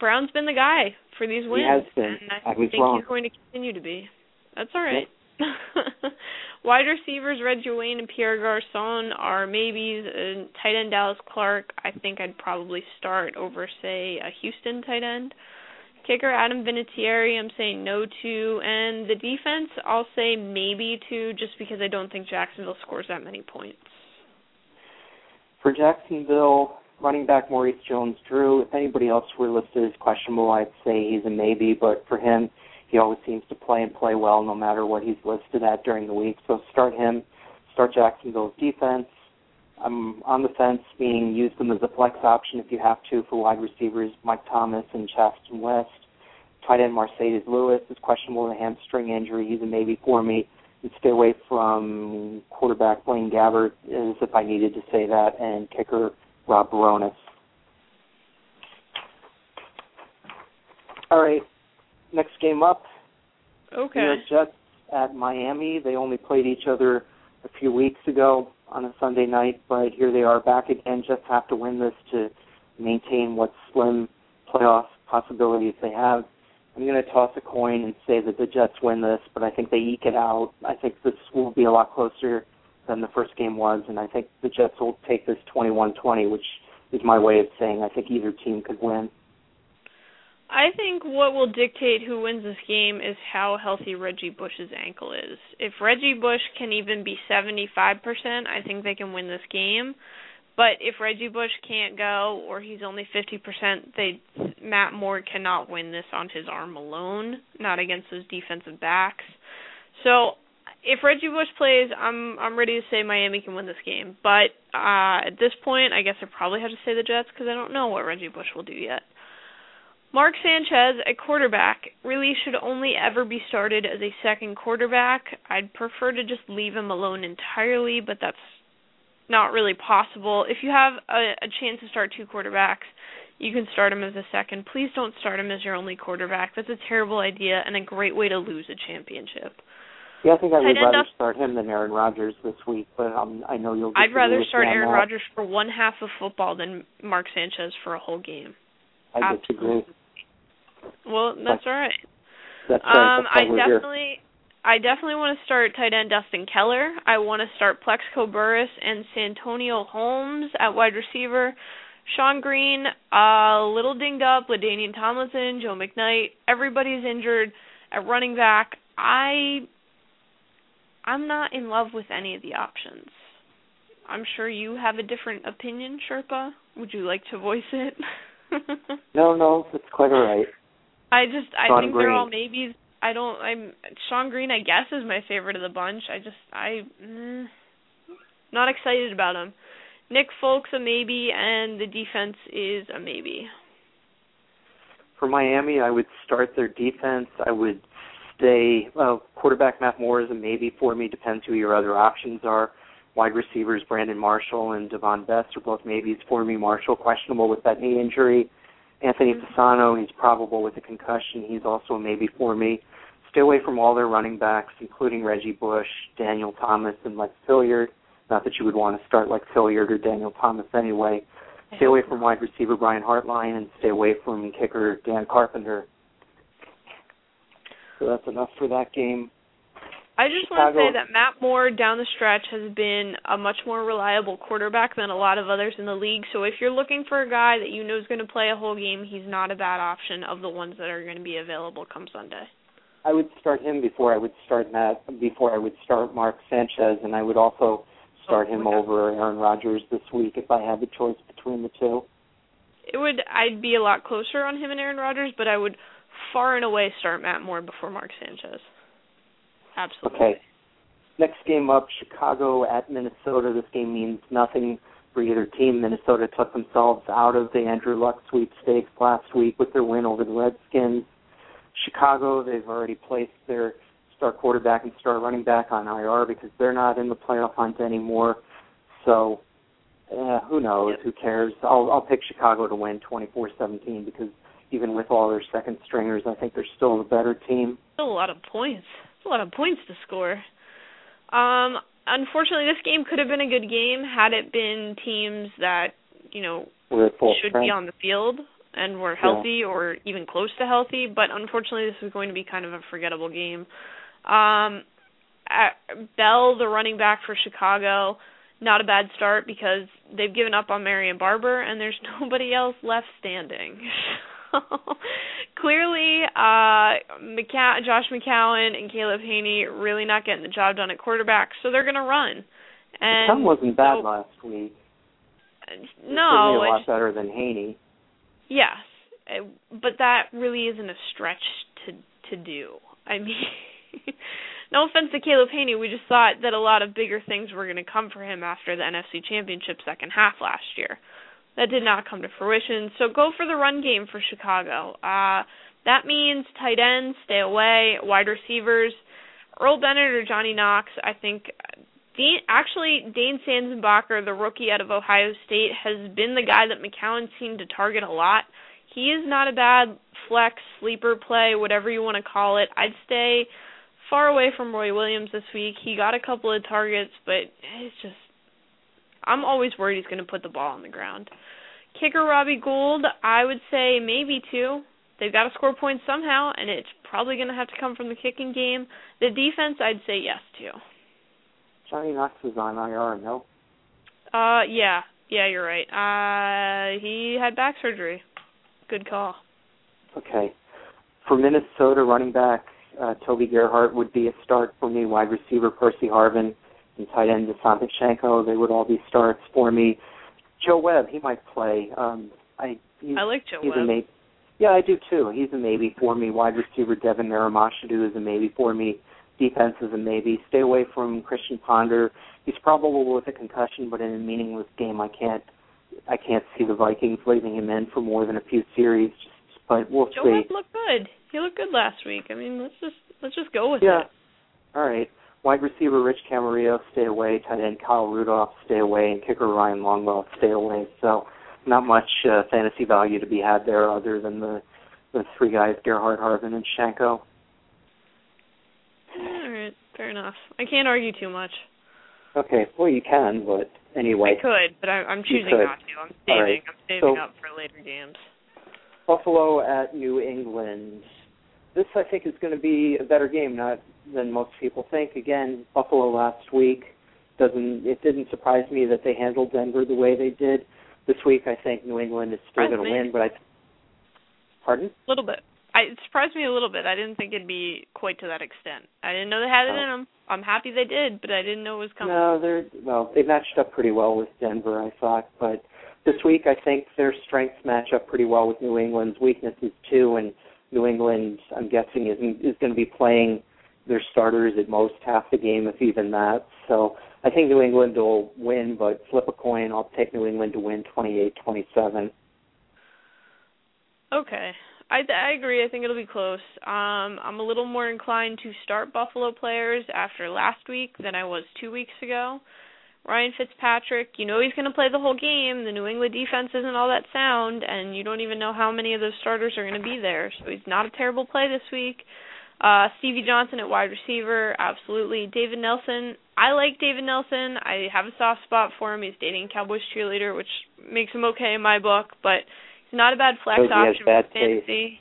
Brown's been the guy for these wins. He has been. And I, I was think wrong. he's going to continue to be. That's all right. Yep. Wide receivers Reggie Wayne and Pierre Garçon are maybes. And tight end Dallas Clark, I think I'd probably start over, say, a Houston tight end. Kicker Adam Vinatieri, I'm saying no to. And the defense, I'll say maybe to, just because I don't think Jacksonville scores that many points. For Jacksonville, running back Maurice Jones-Drew, if anybody else were listed as questionable, I'd say he's a maybe, but for him, he always seems to play and play well no matter what he's listed at during the week. So start him, start Jacksonville's defense. I'm on the fence, meaning use them as a flex option if you have to for wide receivers Mike Thomas and Chasten West. Tight end Mercedes Lewis is questionable with a hamstring injury. He's a maybe for me. And stay away from quarterback Blaine Gabbert, as if I needed to say that, and kicker Rob Baronis. All right, next game up. Okay. New York Jets at Miami. They only played each other a few weeks ago on a Sunday night, but here they are back again. Jets have to win this to maintain what slim playoff possibilities they have. I'm going to toss a coin and say that the Jets win this, but I think they eke it out. I think this will be a lot closer than the first game was, and I think the Jets will take this twenty-one twenty, which is my way of saying I think either team could win. I think what will dictate who wins this game is how healthy Reggie Bush's ankle is. If Reggie Bush can even be seventy-five percent, I think they can win this game. But if Reggie Bush can't go or he's only fifty percent, they Matt Moore cannot win this on his arm alone, not against those defensive backs. So if Reggie Bush plays, I'm I'm ready to say Miami can win this game. But uh, at this point, I guess I probably have to say the Jets because I don't know what Reggie Bush will do yet. Mark Sanchez at quarterback really should only ever be started as a second quarterback. I'd prefer to just leave him alone entirely, but that's not really possible. If you have a, a chance to start two quarterbacks, you can start him as a second. Please don't start him as your only quarterback. That's a terrible idea and a great way to lose a championship. Yeah, I think I would rather up, start him than Aaron Rodgers this week, but um, I know you'll. I'd rather with start me on Aaron that. Rodgers for one half of football than Mark Sanchez for a whole game. I disagree. Well, that's all right. That's right. Um, that's I definitely, I definitely want to start tight end Dustin Keller. I want to start Plexico Burress and Santonio Holmes at wide receiver. Sean Green, a uh, little dinged up. LaDainian Tomlinson, Joe McKnight. Everybody's injured at running back. I, I'm not in love with any of the options. I'm sure you have a different opinion, Sherpa. Would you like to voice it? no, no, it's quite all right. I just, I Sean think Green. they're all maybes. I don't, I'm, Sean Green, I guess, is my favorite of the bunch. I just, I, mm, not excited about him. Nick Folk's a maybe, and the defense is a maybe. For Miami, I would start their defense. I would stay, well, quarterback Matt Moore is a maybe for me, depends who your other options are. Wide receivers Brandon Marshall and Devon Best are both maybes for me. Marshall questionable with that knee injury. Anthony Fasano, he's probable with a concussion. He's also a maybe for me. Stay away from all their running backs, including Reggie Bush, Daniel Thomas, and Lex Hilliard. Not that you would want to start Lex Hilliard or Daniel Thomas anyway. Stay away from wide receiver Brian Hartline, and stay away from kicker Dan Carpenter. So that's enough for that game. I just Chicago. want to say that Matt Moore down the stretch has been a much more reliable quarterback than a lot of others in the league. So if you're looking for a guy that you know is going to play a whole game, he's not a bad option of the ones that are going to be available come Sunday. I would start him before I would start Matt, before I would start Mark Sanchez, and I would also start oh, him okay. over Aaron Rodgers this week if I had the choice between the two. It would. I'd be a lot closer on him and Aaron Rodgers, but I would far and away start Matt Moore before Mark Sanchez. Absolutely. Okay. Next game up, Chicago at Minnesota. This game means nothing for either team. Minnesota took themselves out of the Andrew Luck sweepstakes last week with their win over the Redskins. Chicago, they've already placed their star quarterback and star running back on I R because they're not in the playoff hunt anymore. So, uh, who knows? Who cares? I'll, I'll pick Chicago to win twenty-four seventeen because even with all their second stringers, I think they're still a better team. Still a lot of points. A lot of points to score. Um, unfortunately, this game could have been a good game had it been teams that, you know, should strength. be on the field. and were healthy yeah. or even close to healthy, but unfortunately this is going to be kind of a forgettable game. Um, Bell, the running back for Chicago, not a bad start because they've given up on Marion Barber and there's nobody else left standing. Clearly, uh, McCow- Josh McCown and Caleb Haney really not getting the job done at quarterback, so they're going to run. And McCown wasn't bad so, last week. No, certainly a lot better than Haney. Yes, but that really isn't a stretch to to do. I mean, no offense to Caleb Haney, we just thought that a lot of bigger things were going to come for him after the N F C Championship second half last year. That did not come to fruition. So go for the run game for Chicago. Uh, that means tight ends, stay away, wide receivers, Earl Bennett or Johnny Knox. I think Dean, actually Dane Sanzenbacher, the rookie out of Ohio State, has been the guy that McCown seemed to target a lot. He is not a bad flex, sleeper play, whatever you want to call it. I'd stay far away from Roy Williams this week. He got a couple of targets, but it's just, I'm always worried he's going to put the ball on the ground. Kicker Robbie Gould, I would say maybe two. They've got to score points somehow, and it's probably going to have to come from the kicking game. The defense, I'd say yes to. Johnny Knox is on I R, no? Uh, yeah. Yeah, you're right. Uh, he had back surgery. Good call. Okay. For Minnesota, running back uh, Toby Gerhart would be a start for me. Wide receiver Percy Harvin and tight end Desante Shenko, they would all be starts for me. Joe Webb, he might play. Um, I I like Joe he's Webb. A maybe. Yeah, I do too. He's a maybe for me. Wide receiver Devin Miramashadu is a maybe for me. Defense is a maybe. Stay away from Christian Ponder. He's probable with a concussion, but in a meaningless game, I can't I can't see the Vikings leaving him in for more than a few series. Just, but we'll Joe see. Webb looked good. He looked good last week. I mean, let's just let's just go with yeah. it. All right. Wide receiver Rich Camarillo, stay away. Tight end Kyle Rudolph, stay away. And kicker Ryan Longwell, stay away. So not much uh, fantasy value to be had there other than the, the three guys, Gerhart, Harvin, and Shenko. All right. Fair enough. I can't argue too much. Okay. Well, you can, but anyway. I could, but I, I'm choosing not to. I'm saving. Right. I'm saving so, up for later games. Buffalo at New England. This, I think, is going to be a better game not than most people think. Again, Buffalo last week, doesn't it didn't surprise me that they handled Denver the way they did. This week, I think New England is still going to win, but I... Pardon? A little bit. I, it surprised me a little bit. I didn't think it'd be quite to that extent. I didn't know they had it oh. in them. I'm happy they did, but I didn't know it was coming. No, they're well. They matched up pretty well with Denver, I thought. But this week, I think their strengths match up pretty well with New England's weaknesses too. And New England, I'm guessing, is is going to be playing their starters at most half the game, if even that. So I think New England will win, but flip a coin. I'll take New England to win twenty-eight twenty-seven. Okay. I, I agree. I think it'll be close. Um, I'm a little more inclined to start Buffalo players after last week than I was two weeks ago. Ryan Fitzpatrick, you know he's going to play the whole game. The New England defense isn't all that sound, and you don't even know how many of those starters are going to be there. So he's not a terrible play this week. Uh, Stevie Johnson at wide receiver, absolutely. David Nelson, I like David Nelson. I have a soft spot for him. He's dating a Cowboys cheerleader, which makes him okay in my book, but he's not a bad flex so option for fantasy.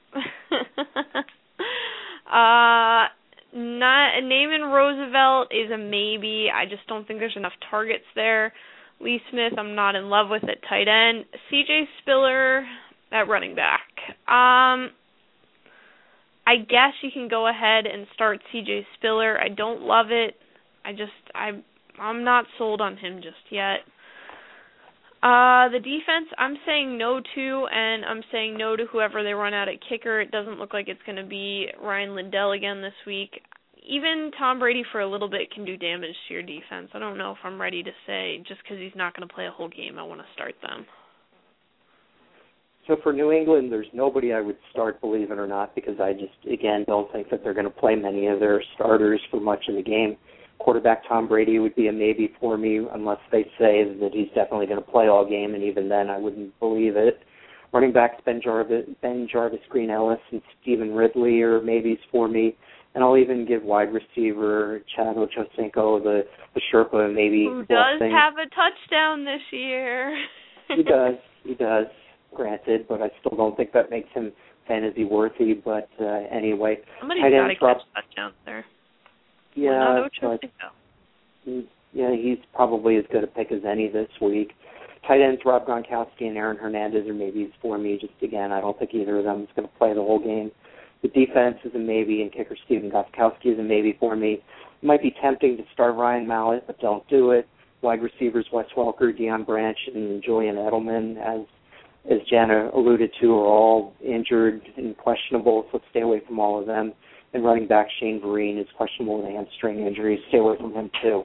uh, not Naaman Roosevelt is a maybe. I just don't think there's enough targets there. Lee Smith, I'm not in love with at tight end. C J Spiller at running back. Um, I guess you can go ahead and start C J Spiller. I don't love it. I just I I'm not sold on him just yet. Uh, the defense, I'm saying no to, and I'm saying no to whoever they run out at kicker. It doesn't look like it's going to be Ryan Lindell again this week. Even Tom Brady for a little bit can do damage to your defense. I don't know if I'm ready to say just because he's not going to play a whole game, I want to start them. So for New England, there's nobody I would start, believe it or not, because I just, again, don't think that they're going to play many of their starters for much of the game. Quarterback Tom Brady would be a maybe for me unless they say that he's definitely going to play all game, and even then I wouldn't believe it. Running backs Ben Jarvis, Ben Jarvis, Green Ellis, and Stephen Ridley are maybes for me. And I'll even give wide receiver Chad Ochocinco, the, the Sherpa, maybe. Who does have a touchdown this year. He does. He does. granted, but I still don't think that makes him fantasy worthy. But uh, anyway, somebody's got to catch touchdowns there. Yeah, but, yeah, he's probably as good a pick as any this week. Tight ends Rob Gronkowski and Aaron Hernandez are maybes for me. Just again, I don't think either of them is going to play the whole game. The defense is a maybe, and kicker Steven Gostkowski is a maybe for me. It might be tempting to start Ryan Mallett, but don't do it. Wide receivers Wes Welker, Deion Branch, and Julian Edelman, as as Jana alluded to, are all injured and questionable, so stay away from all of them. And running back Shane Vereen is questionable with a hamstring injury. Stay away from him, too.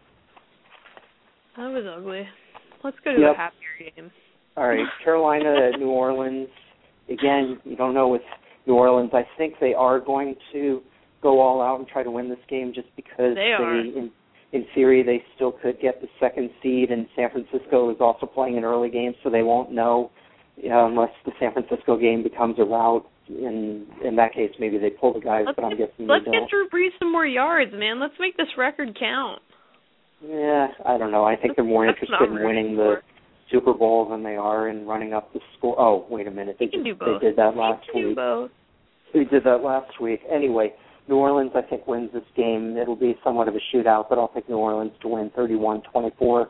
That was ugly. Let's go to yep. a happier game. All right, Carolina at New Orleans. Again, you don't know with New Orleans. I think they are going to go all out and try to win this game just because they, they in, in theory, they still could get the second seed, and San Francisco is also playing an early game, so they won't know you know, unless the San Francisco game becomes a rout. In in that case, maybe they pull the guys, let's but I'm get, guessing let's they don't. Let's get Drew Brees some more yards, man. Let's make this record count. Yeah, I don't know. I think they're more That's interested in winning the Super Bowl than they are in running up the score. Oh, wait a minute. They, they can just, do both. They did that last they can week. Do both. They did that last week. Anyway, New Orleans, I think, wins this game. It'll be somewhat of a shootout, but I'll pick New Orleans to win thirty-one twenty-four.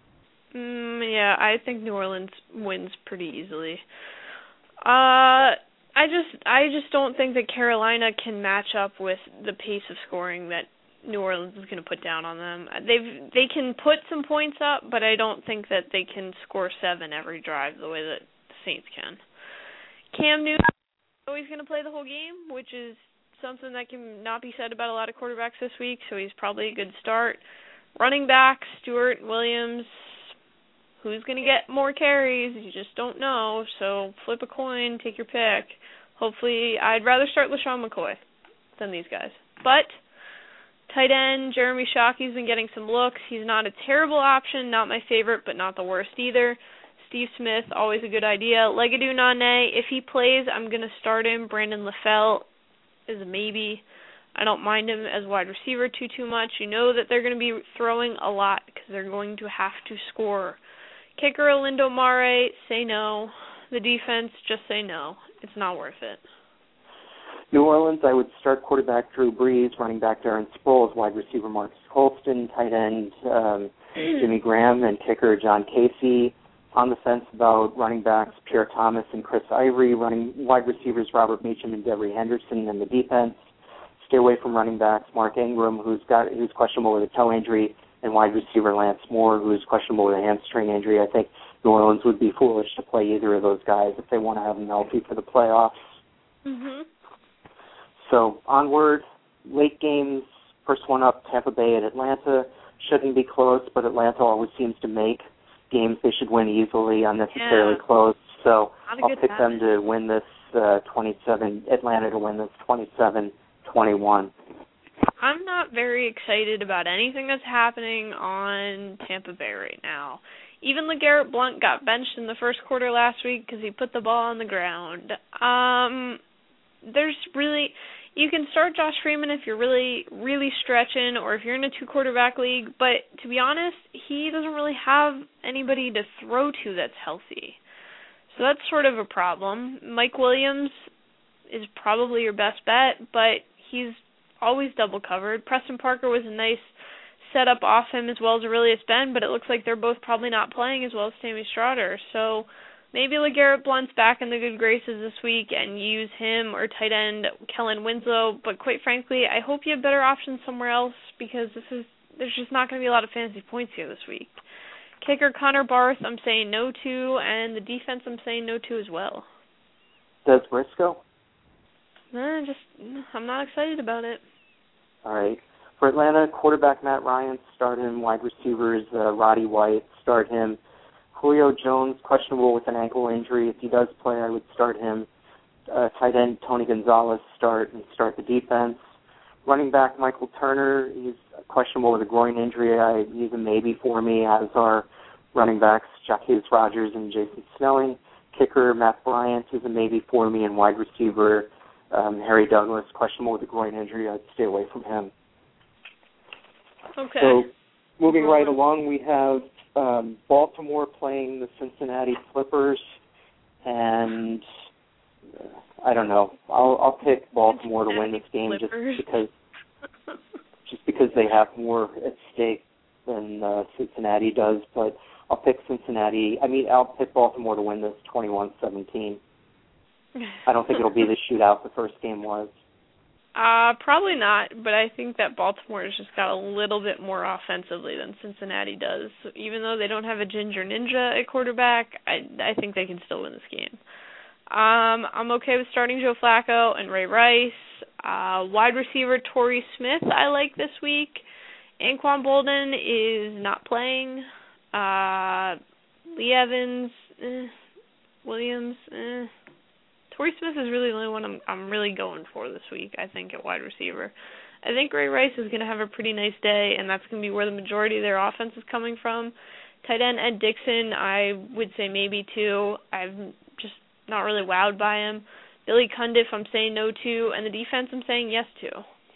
Mm, yeah, I think New Orleans wins pretty easily. Uh... I just I just don't think that Carolina can match up with the pace of scoring that New Orleans is going to put down on them. They've they can put some points up, but I don't think that they can score seven every drive the way that the Saints can. Cam Newton is always going to play the whole game, which is something that can not be said about a lot of quarterbacks this week, so he's probably a good start. Running back, Stewart, Williams, who's going to get more carries? You just don't know, so flip a coin, take your pick. Hopefully, I'd rather start LaShawn McCoy than these guys. But tight end, Jeremy Shockey's been getting some looks. He's not a terrible option, not my favorite, but not the worst either. Steve Smith, always a good idea. Legadou Nane, if he plays, I'm going to start him. Brandon LaFell is a maybe. I don't mind him as wide receiver too, too much. You know that they're going to be throwing a lot because they're going to have to score. Kicker Alindo Mare, say no. The defense, just say no. It's not worth it. New Orleans, I would start quarterback Drew Brees, running back Darren Sproles, wide receiver Marcus Colston, tight end um, Jimmy Graham, and kicker John Casey. On the fence about running backs Pierre Thomas and Chris Ivory, running wide receivers Robert Meacham and Devery Henderson, and the defense. Stay away from running backs Mark Ingram, who's got who's questionable with a toe injury, and wide receiver Lance Moore, who's questionable with a hamstring injury. I think New Orleans would be foolish to play either of those guys if they want to have them healthy for the playoffs. Mm-hmm. So onward, late games, first one up, Tampa Bay at Atlanta. Shouldn't be close, but Atlanta always seems to make games they should win easily, unnecessarily yeah. close. So I'll pick habit. them to win this uh, twenty-seven, Atlanta to win this twenty-seven twenty-one. I'm not very excited about anything that's happening on Tampa Bay right now. Even LeGarrette Blount got benched in the first quarter last week because he put the ball on the ground. Um, there's really, you can start Josh Freeman if you're really, really stretching or if you're in a two-quarterback league, but to be honest, he doesn't really have anybody to throw to that's healthy. So that's sort of a problem. Mike Williams is probably your best bet, but he's always double covered. Preston Parker was a nice setup off him as well as Aurelius Ben, but it looks like they're both probably not playing as well as Sammy Strotter. So maybe LeGarrette Blount's back in the good graces this week and use him or tight end Kellen Winslow. But quite frankly, I hope you have better options somewhere else because this is there's just not going to be a lot of fantasy points here this week. Kicker Connor Barth, I'm saying no to, and the defense I'm saying no to as well. Does Briscoe? Nah, just I'm not excited about it. All right. For Atlanta, quarterback Matt Ryan, start him. Wide receivers uh, Roddy White, start him. Julio Jones, questionable with an ankle injury. If he does play, I would start him. Uh, tight end Tony Gonzalez, start and start the defense. Running back Michael Turner, he's questionable with a groin injury. I, he's a maybe for me, as are running backs Jacquizz Rodgers and Jason Snelling. Kicker Matt Bryant is a maybe for me, and wide receiver um, Harry Douglas, questionable with a groin injury. I'd stay away from him. Okay. So, moving right along, we have um, Baltimore playing the Cincinnati Clippers. and I don't know. I'll I'll pick Baltimore to win this game just because just because they have more at stake than uh, Cincinnati does. But I'll pick Cincinnati. I mean, I'll pick Baltimore to win this twenty-one seventeen. I don't think it'll be the shootout the first game was. Uh, probably not, but I think that Baltimore has just got a little bit more offensively than Cincinnati does. So even though they don't have a Ginger Ninja at quarterback, I I think they can still win this game. Um, I'm okay with starting Joe Flacco and Ray Rice. Uh, wide receiver Torrey Smith I like this week. Anquan Bolden is not playing. Uh, Lee Evans, eh. Williams, eh. Torrey Smith is really the only one I'm I'm really going for this week, I think, at wide receiver. I think Ray Rice is going to have a pretty nice day, and that's going to be where the majority of their offense is coming from. Tight end Ed Dixon, I would say maybe two. I'm just not really wowed by him. Billy Cundiff, I'm saying no to, and the defense I'm saying yes to.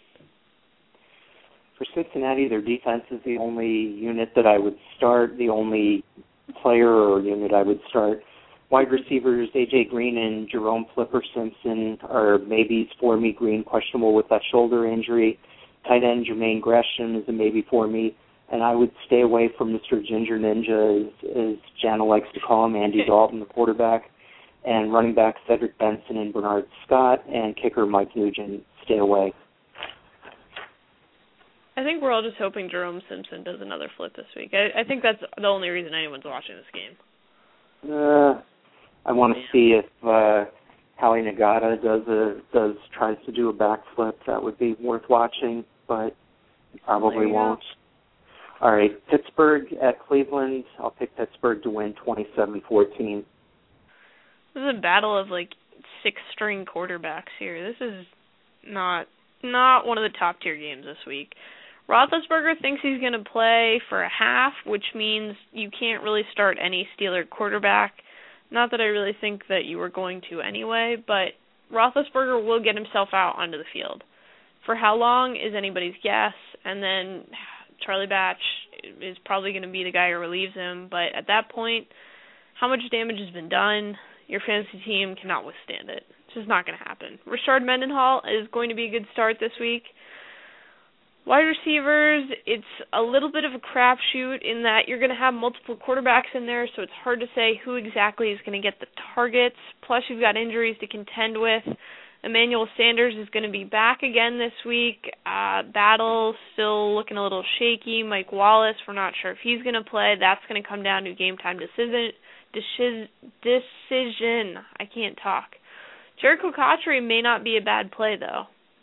For Cincinnati, their defense is the only unit that I would start, the only player or unit I would start. Wide receivers A J Green and Jerome Flipper Simpson are maybes for me. Green questionable with that shoulder injury. Tight end Jermaine Gresham is a maybe for me. And I would stay away from Mister Ginger Ninja, as, as Jana likes to call him, Andy Dalton, the quarterback. And running back Cedric Benson and Bernard Scott. And kicker Mike Nugent, stay away. I think we're all just hoping Jerome Simpson does another flip this week. I, I think that's the only reason anyone's watching this game. Uh... I want to see if uh, Hallie Nagata does a does tries to do a backflip. That would be worth watching, but probably won't. All right, Pittsburgh at Cleveland. I'll pick Pittsburgh to win twenty-seven fourteen. This is a battle of like six string quarterbacks here. This is not not one of the top tier games this week. Roethlisberger thinks he's going to play for a half, which means you can't really start any Steeler quarterback. Not that I really think that you were going to anyway, but Roethlisberger will get himself out onto the field. For how long is anybody's guess, and then Charlie Batch is probably going to be the guy who relieves him, but at that point, how much damage has been done? Your fantasy team cannot withstand it. It's just not going to happen. Rashard Mendenhall is going to be a good start this week. Wide receivers, it's a little bit of a crapshoot in that you're going to have multiple quarterbacks in there, so it's hard to say who exactly is going to get the targets. Plus, you've got injuries to contend with. Emmanuel Sanders is going to be back again this week. Uh, Battle still looking a little shaky. Mike Wallace, we're not sure if he's going to play. That's going to come down to game time decision. Decision. I can't talk. Jericho Cotchery may not be a bad play, though.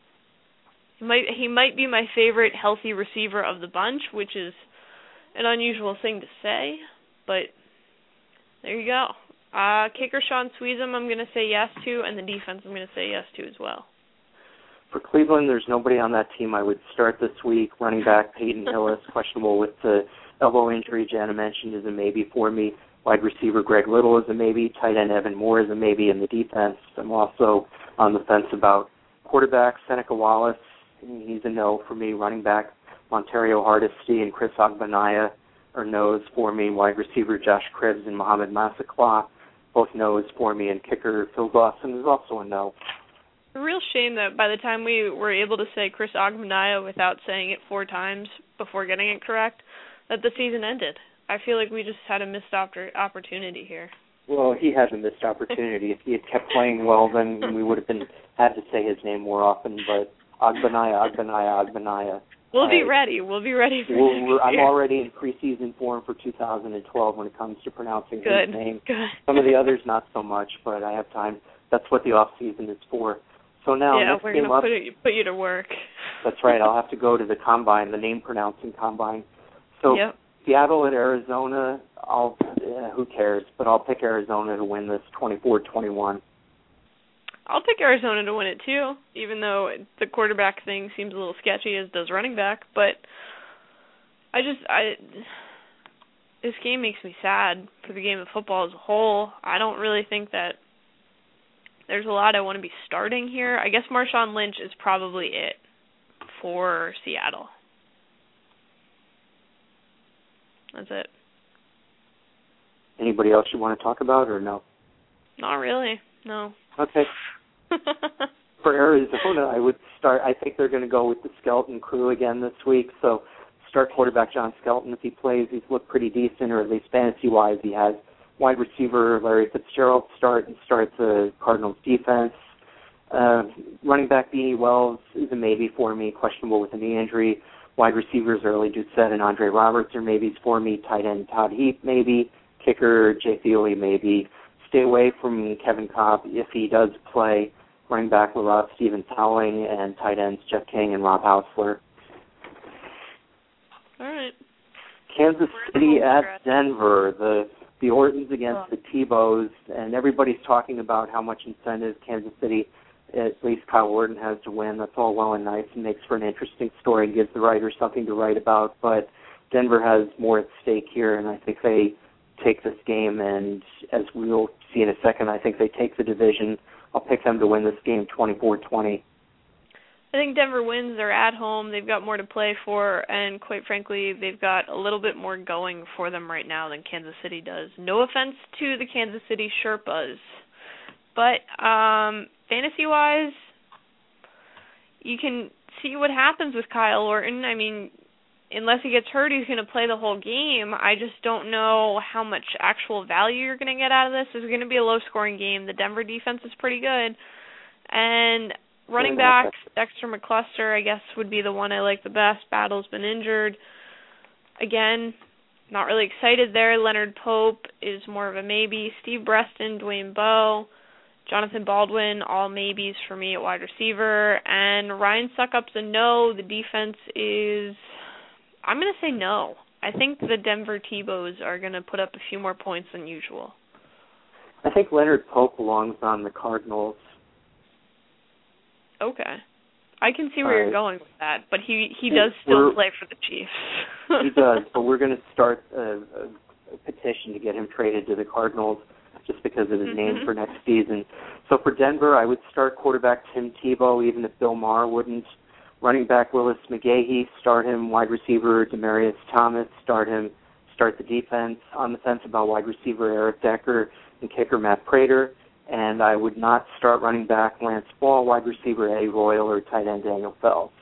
He might, he might be my favorite healthy receiver of the bunch, which is an unusual thing to say, but there you go. Uh, kicker Sean Sweezum I'm going to say yes to, and the defense I'm going to say yes to as well. For Cleveland, there's nobody on that team I would start this week. Running back Peyton Hillis, questionable with the elbow injury Jana mentioned, is a maybe for me. Wide receiver Greg Little is a maybe. Tight end Evan Moore is a maybe in the defense. I'm also on the fence about quarterback Seneca Wallace. He's a no for me. Running back Montario Hardesty and Chris Ogbanaya are no's for me. Wide receiver Josh Cribbs and Mohamed Massaquoi, both no's for me. And kicker Phil Dawson is also a no. A real shame that by the time we were able to say Chris Ogbanaya without saying it four times before getting it correct, that the season ended. I feel like we just had a missed opportunity here. Well, he had a missed opportunity. If he had kept playing well, then we would have been had to say his name more often, but Ogbanaya, Ogbanaya, Ogbanaya. We'll be ready. We'll be ready for we'll, next we're, I'm year. already in preseason form for two thousand twelve when it comes to pronouncing Good. his name. Good. Some of the others not so much, but I have time. That's what the off season is for. So now, yeah, next we're game gonna up, put, it, put you to work. That's right. I'll have to go to the combine, the name pronouncing combine. So yep. Seattle at Arizona. I'll uh, who cares? But I'll pick Arizona to win this twenty-four twenty-one. I'll pick Arizona to win it too, even though the quarterback thing seems a little sketchy, as does running back. But I just, I, this game makes me sad for the game of football as a whole. I don't really think that there's a lot I want to be starting here. I guess Marshawn Lynch is probably it for Seattle. That's it. Anybody else you want to talk about or no? Not really, no. Okay. For Arizona, I would start, I think they're going to go with the Skelton crew again this week, so start quarterback John Skelton if he plays. He's looked pretty decent, or at least fantasy-wise he has. Wide receiver Larry Fitzgerald start and start the Cardinals defense. Uh, running back Beanie Wells is a maybe for me, questionable with a knee injury. Wide receivers Early Doucette and Andre Roberts are maybes for me. Tight end Todd Heap maybe. Kicker Jay Thiele maybe. Stay away from Kevin Cobb if he does play. Running back LaRob Steven Towling, and tight ends Jeff King and Rob Hausler. All right. Kansas City at Denver. The the Ortons against the Tebows, and everybody's talking about how much incentive Kansas City, at least Kyle Orton, has to win. That's all well and nice and makes for an interesting story and gives the writers something to write about. But Denver has more at stake here, and I think they take this game, and as we'll see in a second, I think they take the division. I'll pick them to win this game twenty-four twenty. I think Denver wins. They're at home. They've got more to play for, and quite frankly, they've got a little bit more going for them right now than Kansas City does. No offense to the Kansas City Sherpas, but um, fantasy-wise, you can see what happens with Kyle Orton. I mean, unless he gets hurt, he's going to play the whole game. I just don't know how much actual value you're going to get out of this. It's going to be a low-scoring game. The Denver defense is pretty good. And running back, Dexter McCluster, I guess, would be the one I like the best. Battle's been injured. Again, not really excited there. Leonard Pope is more of a maybe. Steve Breston, Dwayne Bowe, Jonathan Baldwin, all maybes for me at wide receiver. And Ryan Succop's a no. The defense is... I'm going to say no. I think the Denver T-Bows are going to put up a few more points than usual. I think Leonard Pope belongs on the Cardinals. Okay. I can see where All you're right. going with that, but he, he does still We're, play for the Chiefs. He does, but we're going to start a, a, a petition to get him traded to the Cardinals just because of his mm-hmm. name for next season. So for Denver, I would start quarterback Tim Tebow, even if Bill Maher wouldn't. Running back Willis McGahee, start him. Wide receiver Demaryius Thomas, start him. Start the defense. On the fence about wide receiver Eric Decker and kicker Matt Prater. And I would not start running back Lance Ball, wide receiver Eddie Royal, or tight end Daniel Phelps.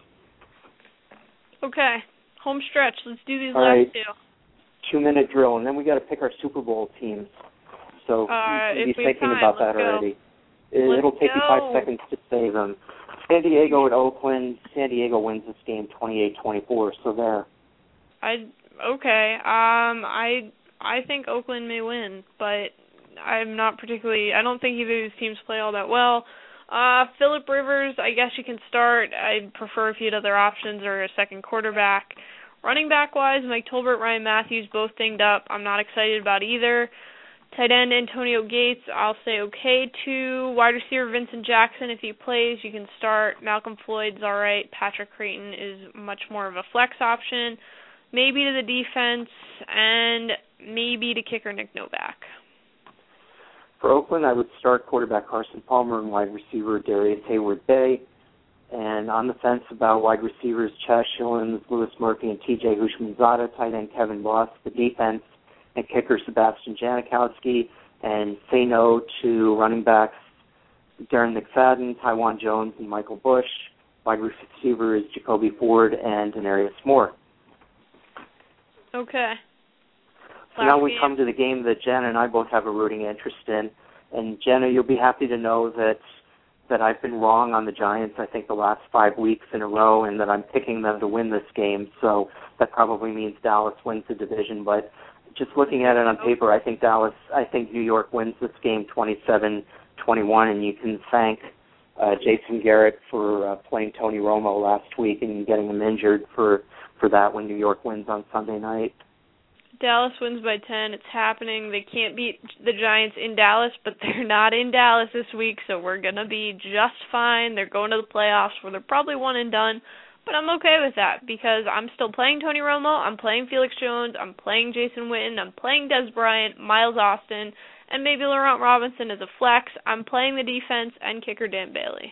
Okay. Home stretch. Let's do these All last right. two. Two-minute drill, and then we got to pick our Super Bowl teams. So uh, you if be we have thinking time, about that let's go. already. Let's It'll take go. you five seconds to say them. San Diego at Oakland. San Diego wins this game twenty-eight twenty-four, so there. I okay. Um I I think Oakland may win, but I'm not particularly I don't think either of these teams play all that well. Uh Phillip Rivers, I guess you can start. I'd prefer if you had other options or a second quarterback. Running back wise, Mike Tolbert, Ryan Matthews both dinged up. I'm not excited about either. Tight end Antonio Gates, I'll say okay to. Wide receiver Vincent Jackson, if he plays, you can start. Malcolm Floyd's all right. Patrick Creighton is much more of a flex option. Maybe to the defense, and maybe to kicker Nick Novak. For Oakland, I would start quarterback Carson Palmer and wide receiver Darius Hayward-Bay. And on the fence about wide receivers Chaz Schillens, Louis Murphy, and T J Houshmandzadeh. Tight end Kevin Boss. The defense and kicker Sebastian Janikowski, and say no to running backs Darren McFadden, Tywan Jones, and Michael Bush. Wide receivers Jacoby Ford and Denarius Moore. Okay. So now we come to the game that Jenna and I both have a rooting interest in. And Jenna, you'll be happy to know that that I've been wrong on the Giants, I think, the last five weeks in a row, and that I'm picking them to win this game. So that probably means Dallas wins the division. But just looking at it on paper, I think Dallas, I think New York wins this game twenty-seven twenty-one, and you can thank uh, Jason Garrett for uh, playing Tony Romo last week and getting him injured for, for that when New York wins on Sunday night. Dallas wins by ten. It's happening. They can't beat the Giants in Dallas, but they're not in Dallas this week, so we're going to be just fine. They're going to the playoffs where they're probably one and done, but I'm okay with that because I'm still playing Tony Romo, I'm playing Felix Jones, I'm playing Jason Witten, I'm playing Des Bryant, Miles Austin, and maybe Laurent Robinson as a flex. I'm playing the defense and kicker Dan Bailey.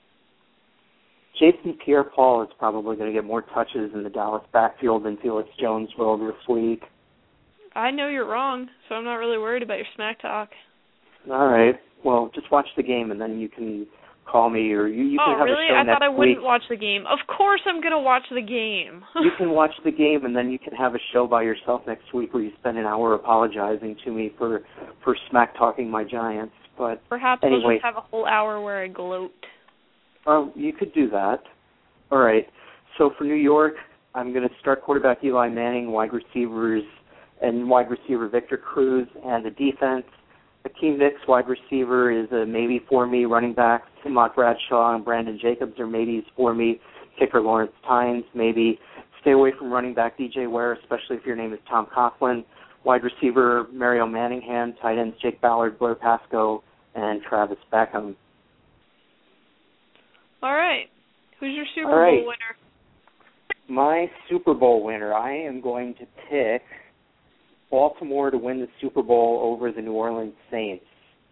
Jason Pierre-Paul is probably going to get more touches in the Dallas backfield than Felix Jones will this week. I know you're wrong, so I'm not really worried about your smack talk. All right. Well, just watch the game, and then you can call me, or you, you oh, can have really? a show I next thought I wouldn't week. watch the game. Of course I'm going to watch the game. You can watch the game, and then you can have a show by yourself next week where you spend an hour apologizing to me for, for smack-talking my Giants. But Perhaps anyway, we'll just have a whole hour where I gloat. Oh, you could do that. All right. So for New York, I'm going to start quarterback Eli Manning, wide receivers, and wide receiver Victor Cruz, and the defense. Akeem Nicks, wide receiver, is a maybe for me. Running backs, Mott Bradshaw and Brandon Jacobs are maybes for me. Kicker Lawrence Tynes, maybe. Stay away from running back D J Ware, especially if your name is Tom Coughlin. Wide receiver Mario Manningham, tight ends Jake Ballard, Blair Pasco, and Travis Beckham. All right. Who's your Super All right. Bowl winner? My Super Bowl winner, I am going to pick Baltimore to win the Super Bowl over the New Orleans Saints.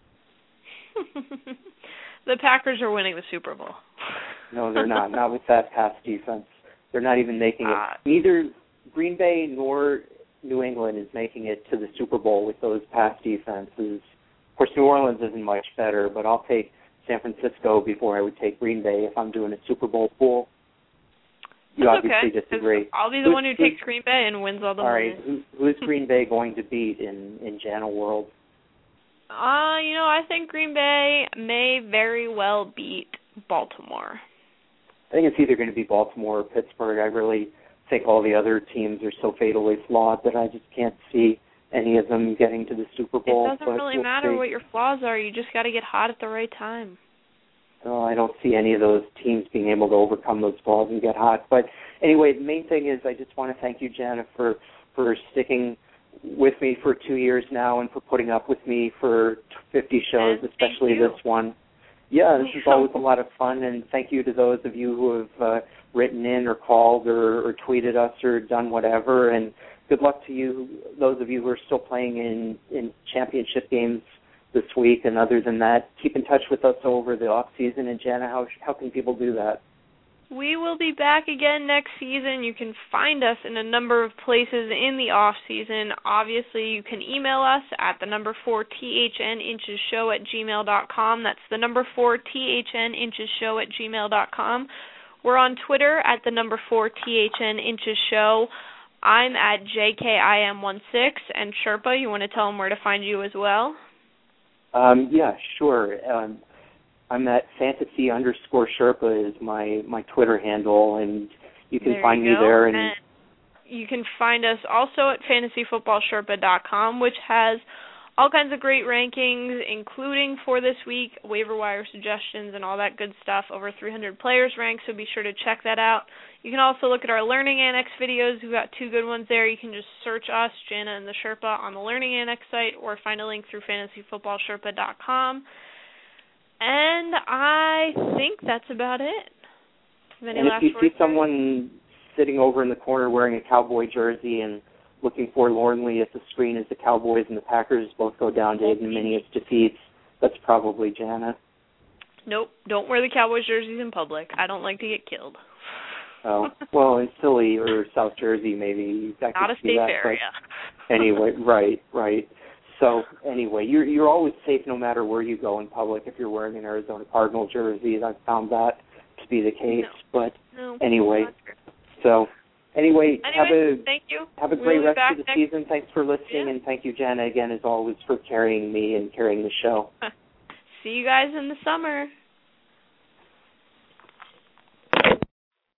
The Packers are winning the Super Bowl. No, they're not. Not with that pass defense. They're not even making it. Uh, Neither Green Bay nor New England is making it to the Super Bowl with those pass defenses. Of course, New Orleans isn't much better, but I'll take San Francisco before I would take Green Bay if I'm doing a Super Bowl pool. You That's obviously okay, disagree. I'll be the who's, one who who's, takes Green Bay and wins all the all money. right, who, who's Green Bay going to beat in, in Jana World? Uh, you know, I think Green Bay may very well beat Baltimore. I think it's either going to be Baltimore or Pittsburgh. I really think all the other teams are so fatally flawed that I just can't see any of them getting to the Super Bowl. It doesn't but really we'll matter see. what your flaws are. You just got to get hot at the right time. No, I don't see any of those teams being able to overcome those flaws and get hot. But anyway, the main thing is I just want to thank you, Jana, for, for sticking with me for two years now and for putting up with me for fifty shows, and especially this one. Yeah, this is always a lot of fun, and thank you to those of you who have uh, written in or called or, or tweeted us or done whatever, and good luck to you, those of you who are still playing in, in championship games this week. And other than that, keep in touch with us over the off season. And Jana, how how can people do that? We will be back again next season. You can find us in a number of places in the off season. Obviously, you can email us at the number four T H N inches show at gmail dot com. That's the number four T H N inches show at gmail dot com. We're on Twitter at the number four T H N inches show. I'm at J K I M one six. And Sherpa, you want to tell them where to find you as well? Um, yeah, sure. Um, I'm at fantasy underscore Sherpa is my, my Twitter handle, and you can there find you me go. there. And, and you can find us also at fantasy football sherpa dot com, which has all kinds of great rankings, including for this week, waiver wire suggestions and all that good stuff. Over three hundred players ranked, so be sure to check that out. You can also look at our Learning Annex videos. We've got two good ones there. You can just search us, Jana and the Sherpa, on the Learning Annex site, or find a link through fantasy football sherpa dot com. And I think that's about it. Any and if you see words? someone sitting over in the corner wearing a Cowboy jersey and looking forlornly at the screen as the Cowboys and the Packers both go down to ignominious defeats, that's probably Jana. Nope, don't wear the Cowboys jerseys in public. I don't like to get killed. Oh, well, in Philly or South Jersey, maybe. I Not a could see safe that, area. Anyway, right, right. So, anyway, you're you're always safe no matter where you go in public if you're wearing an Arizona Cardinal jersey. I've found that to be the case. No. But no, anyway, so anyway, anyway, have a thank you. have a great we'll rest back of the next... season. Thanks for listening, yeah. and thank you, Jana, again as always for carrying me and carrying the show. See you guys in the summer.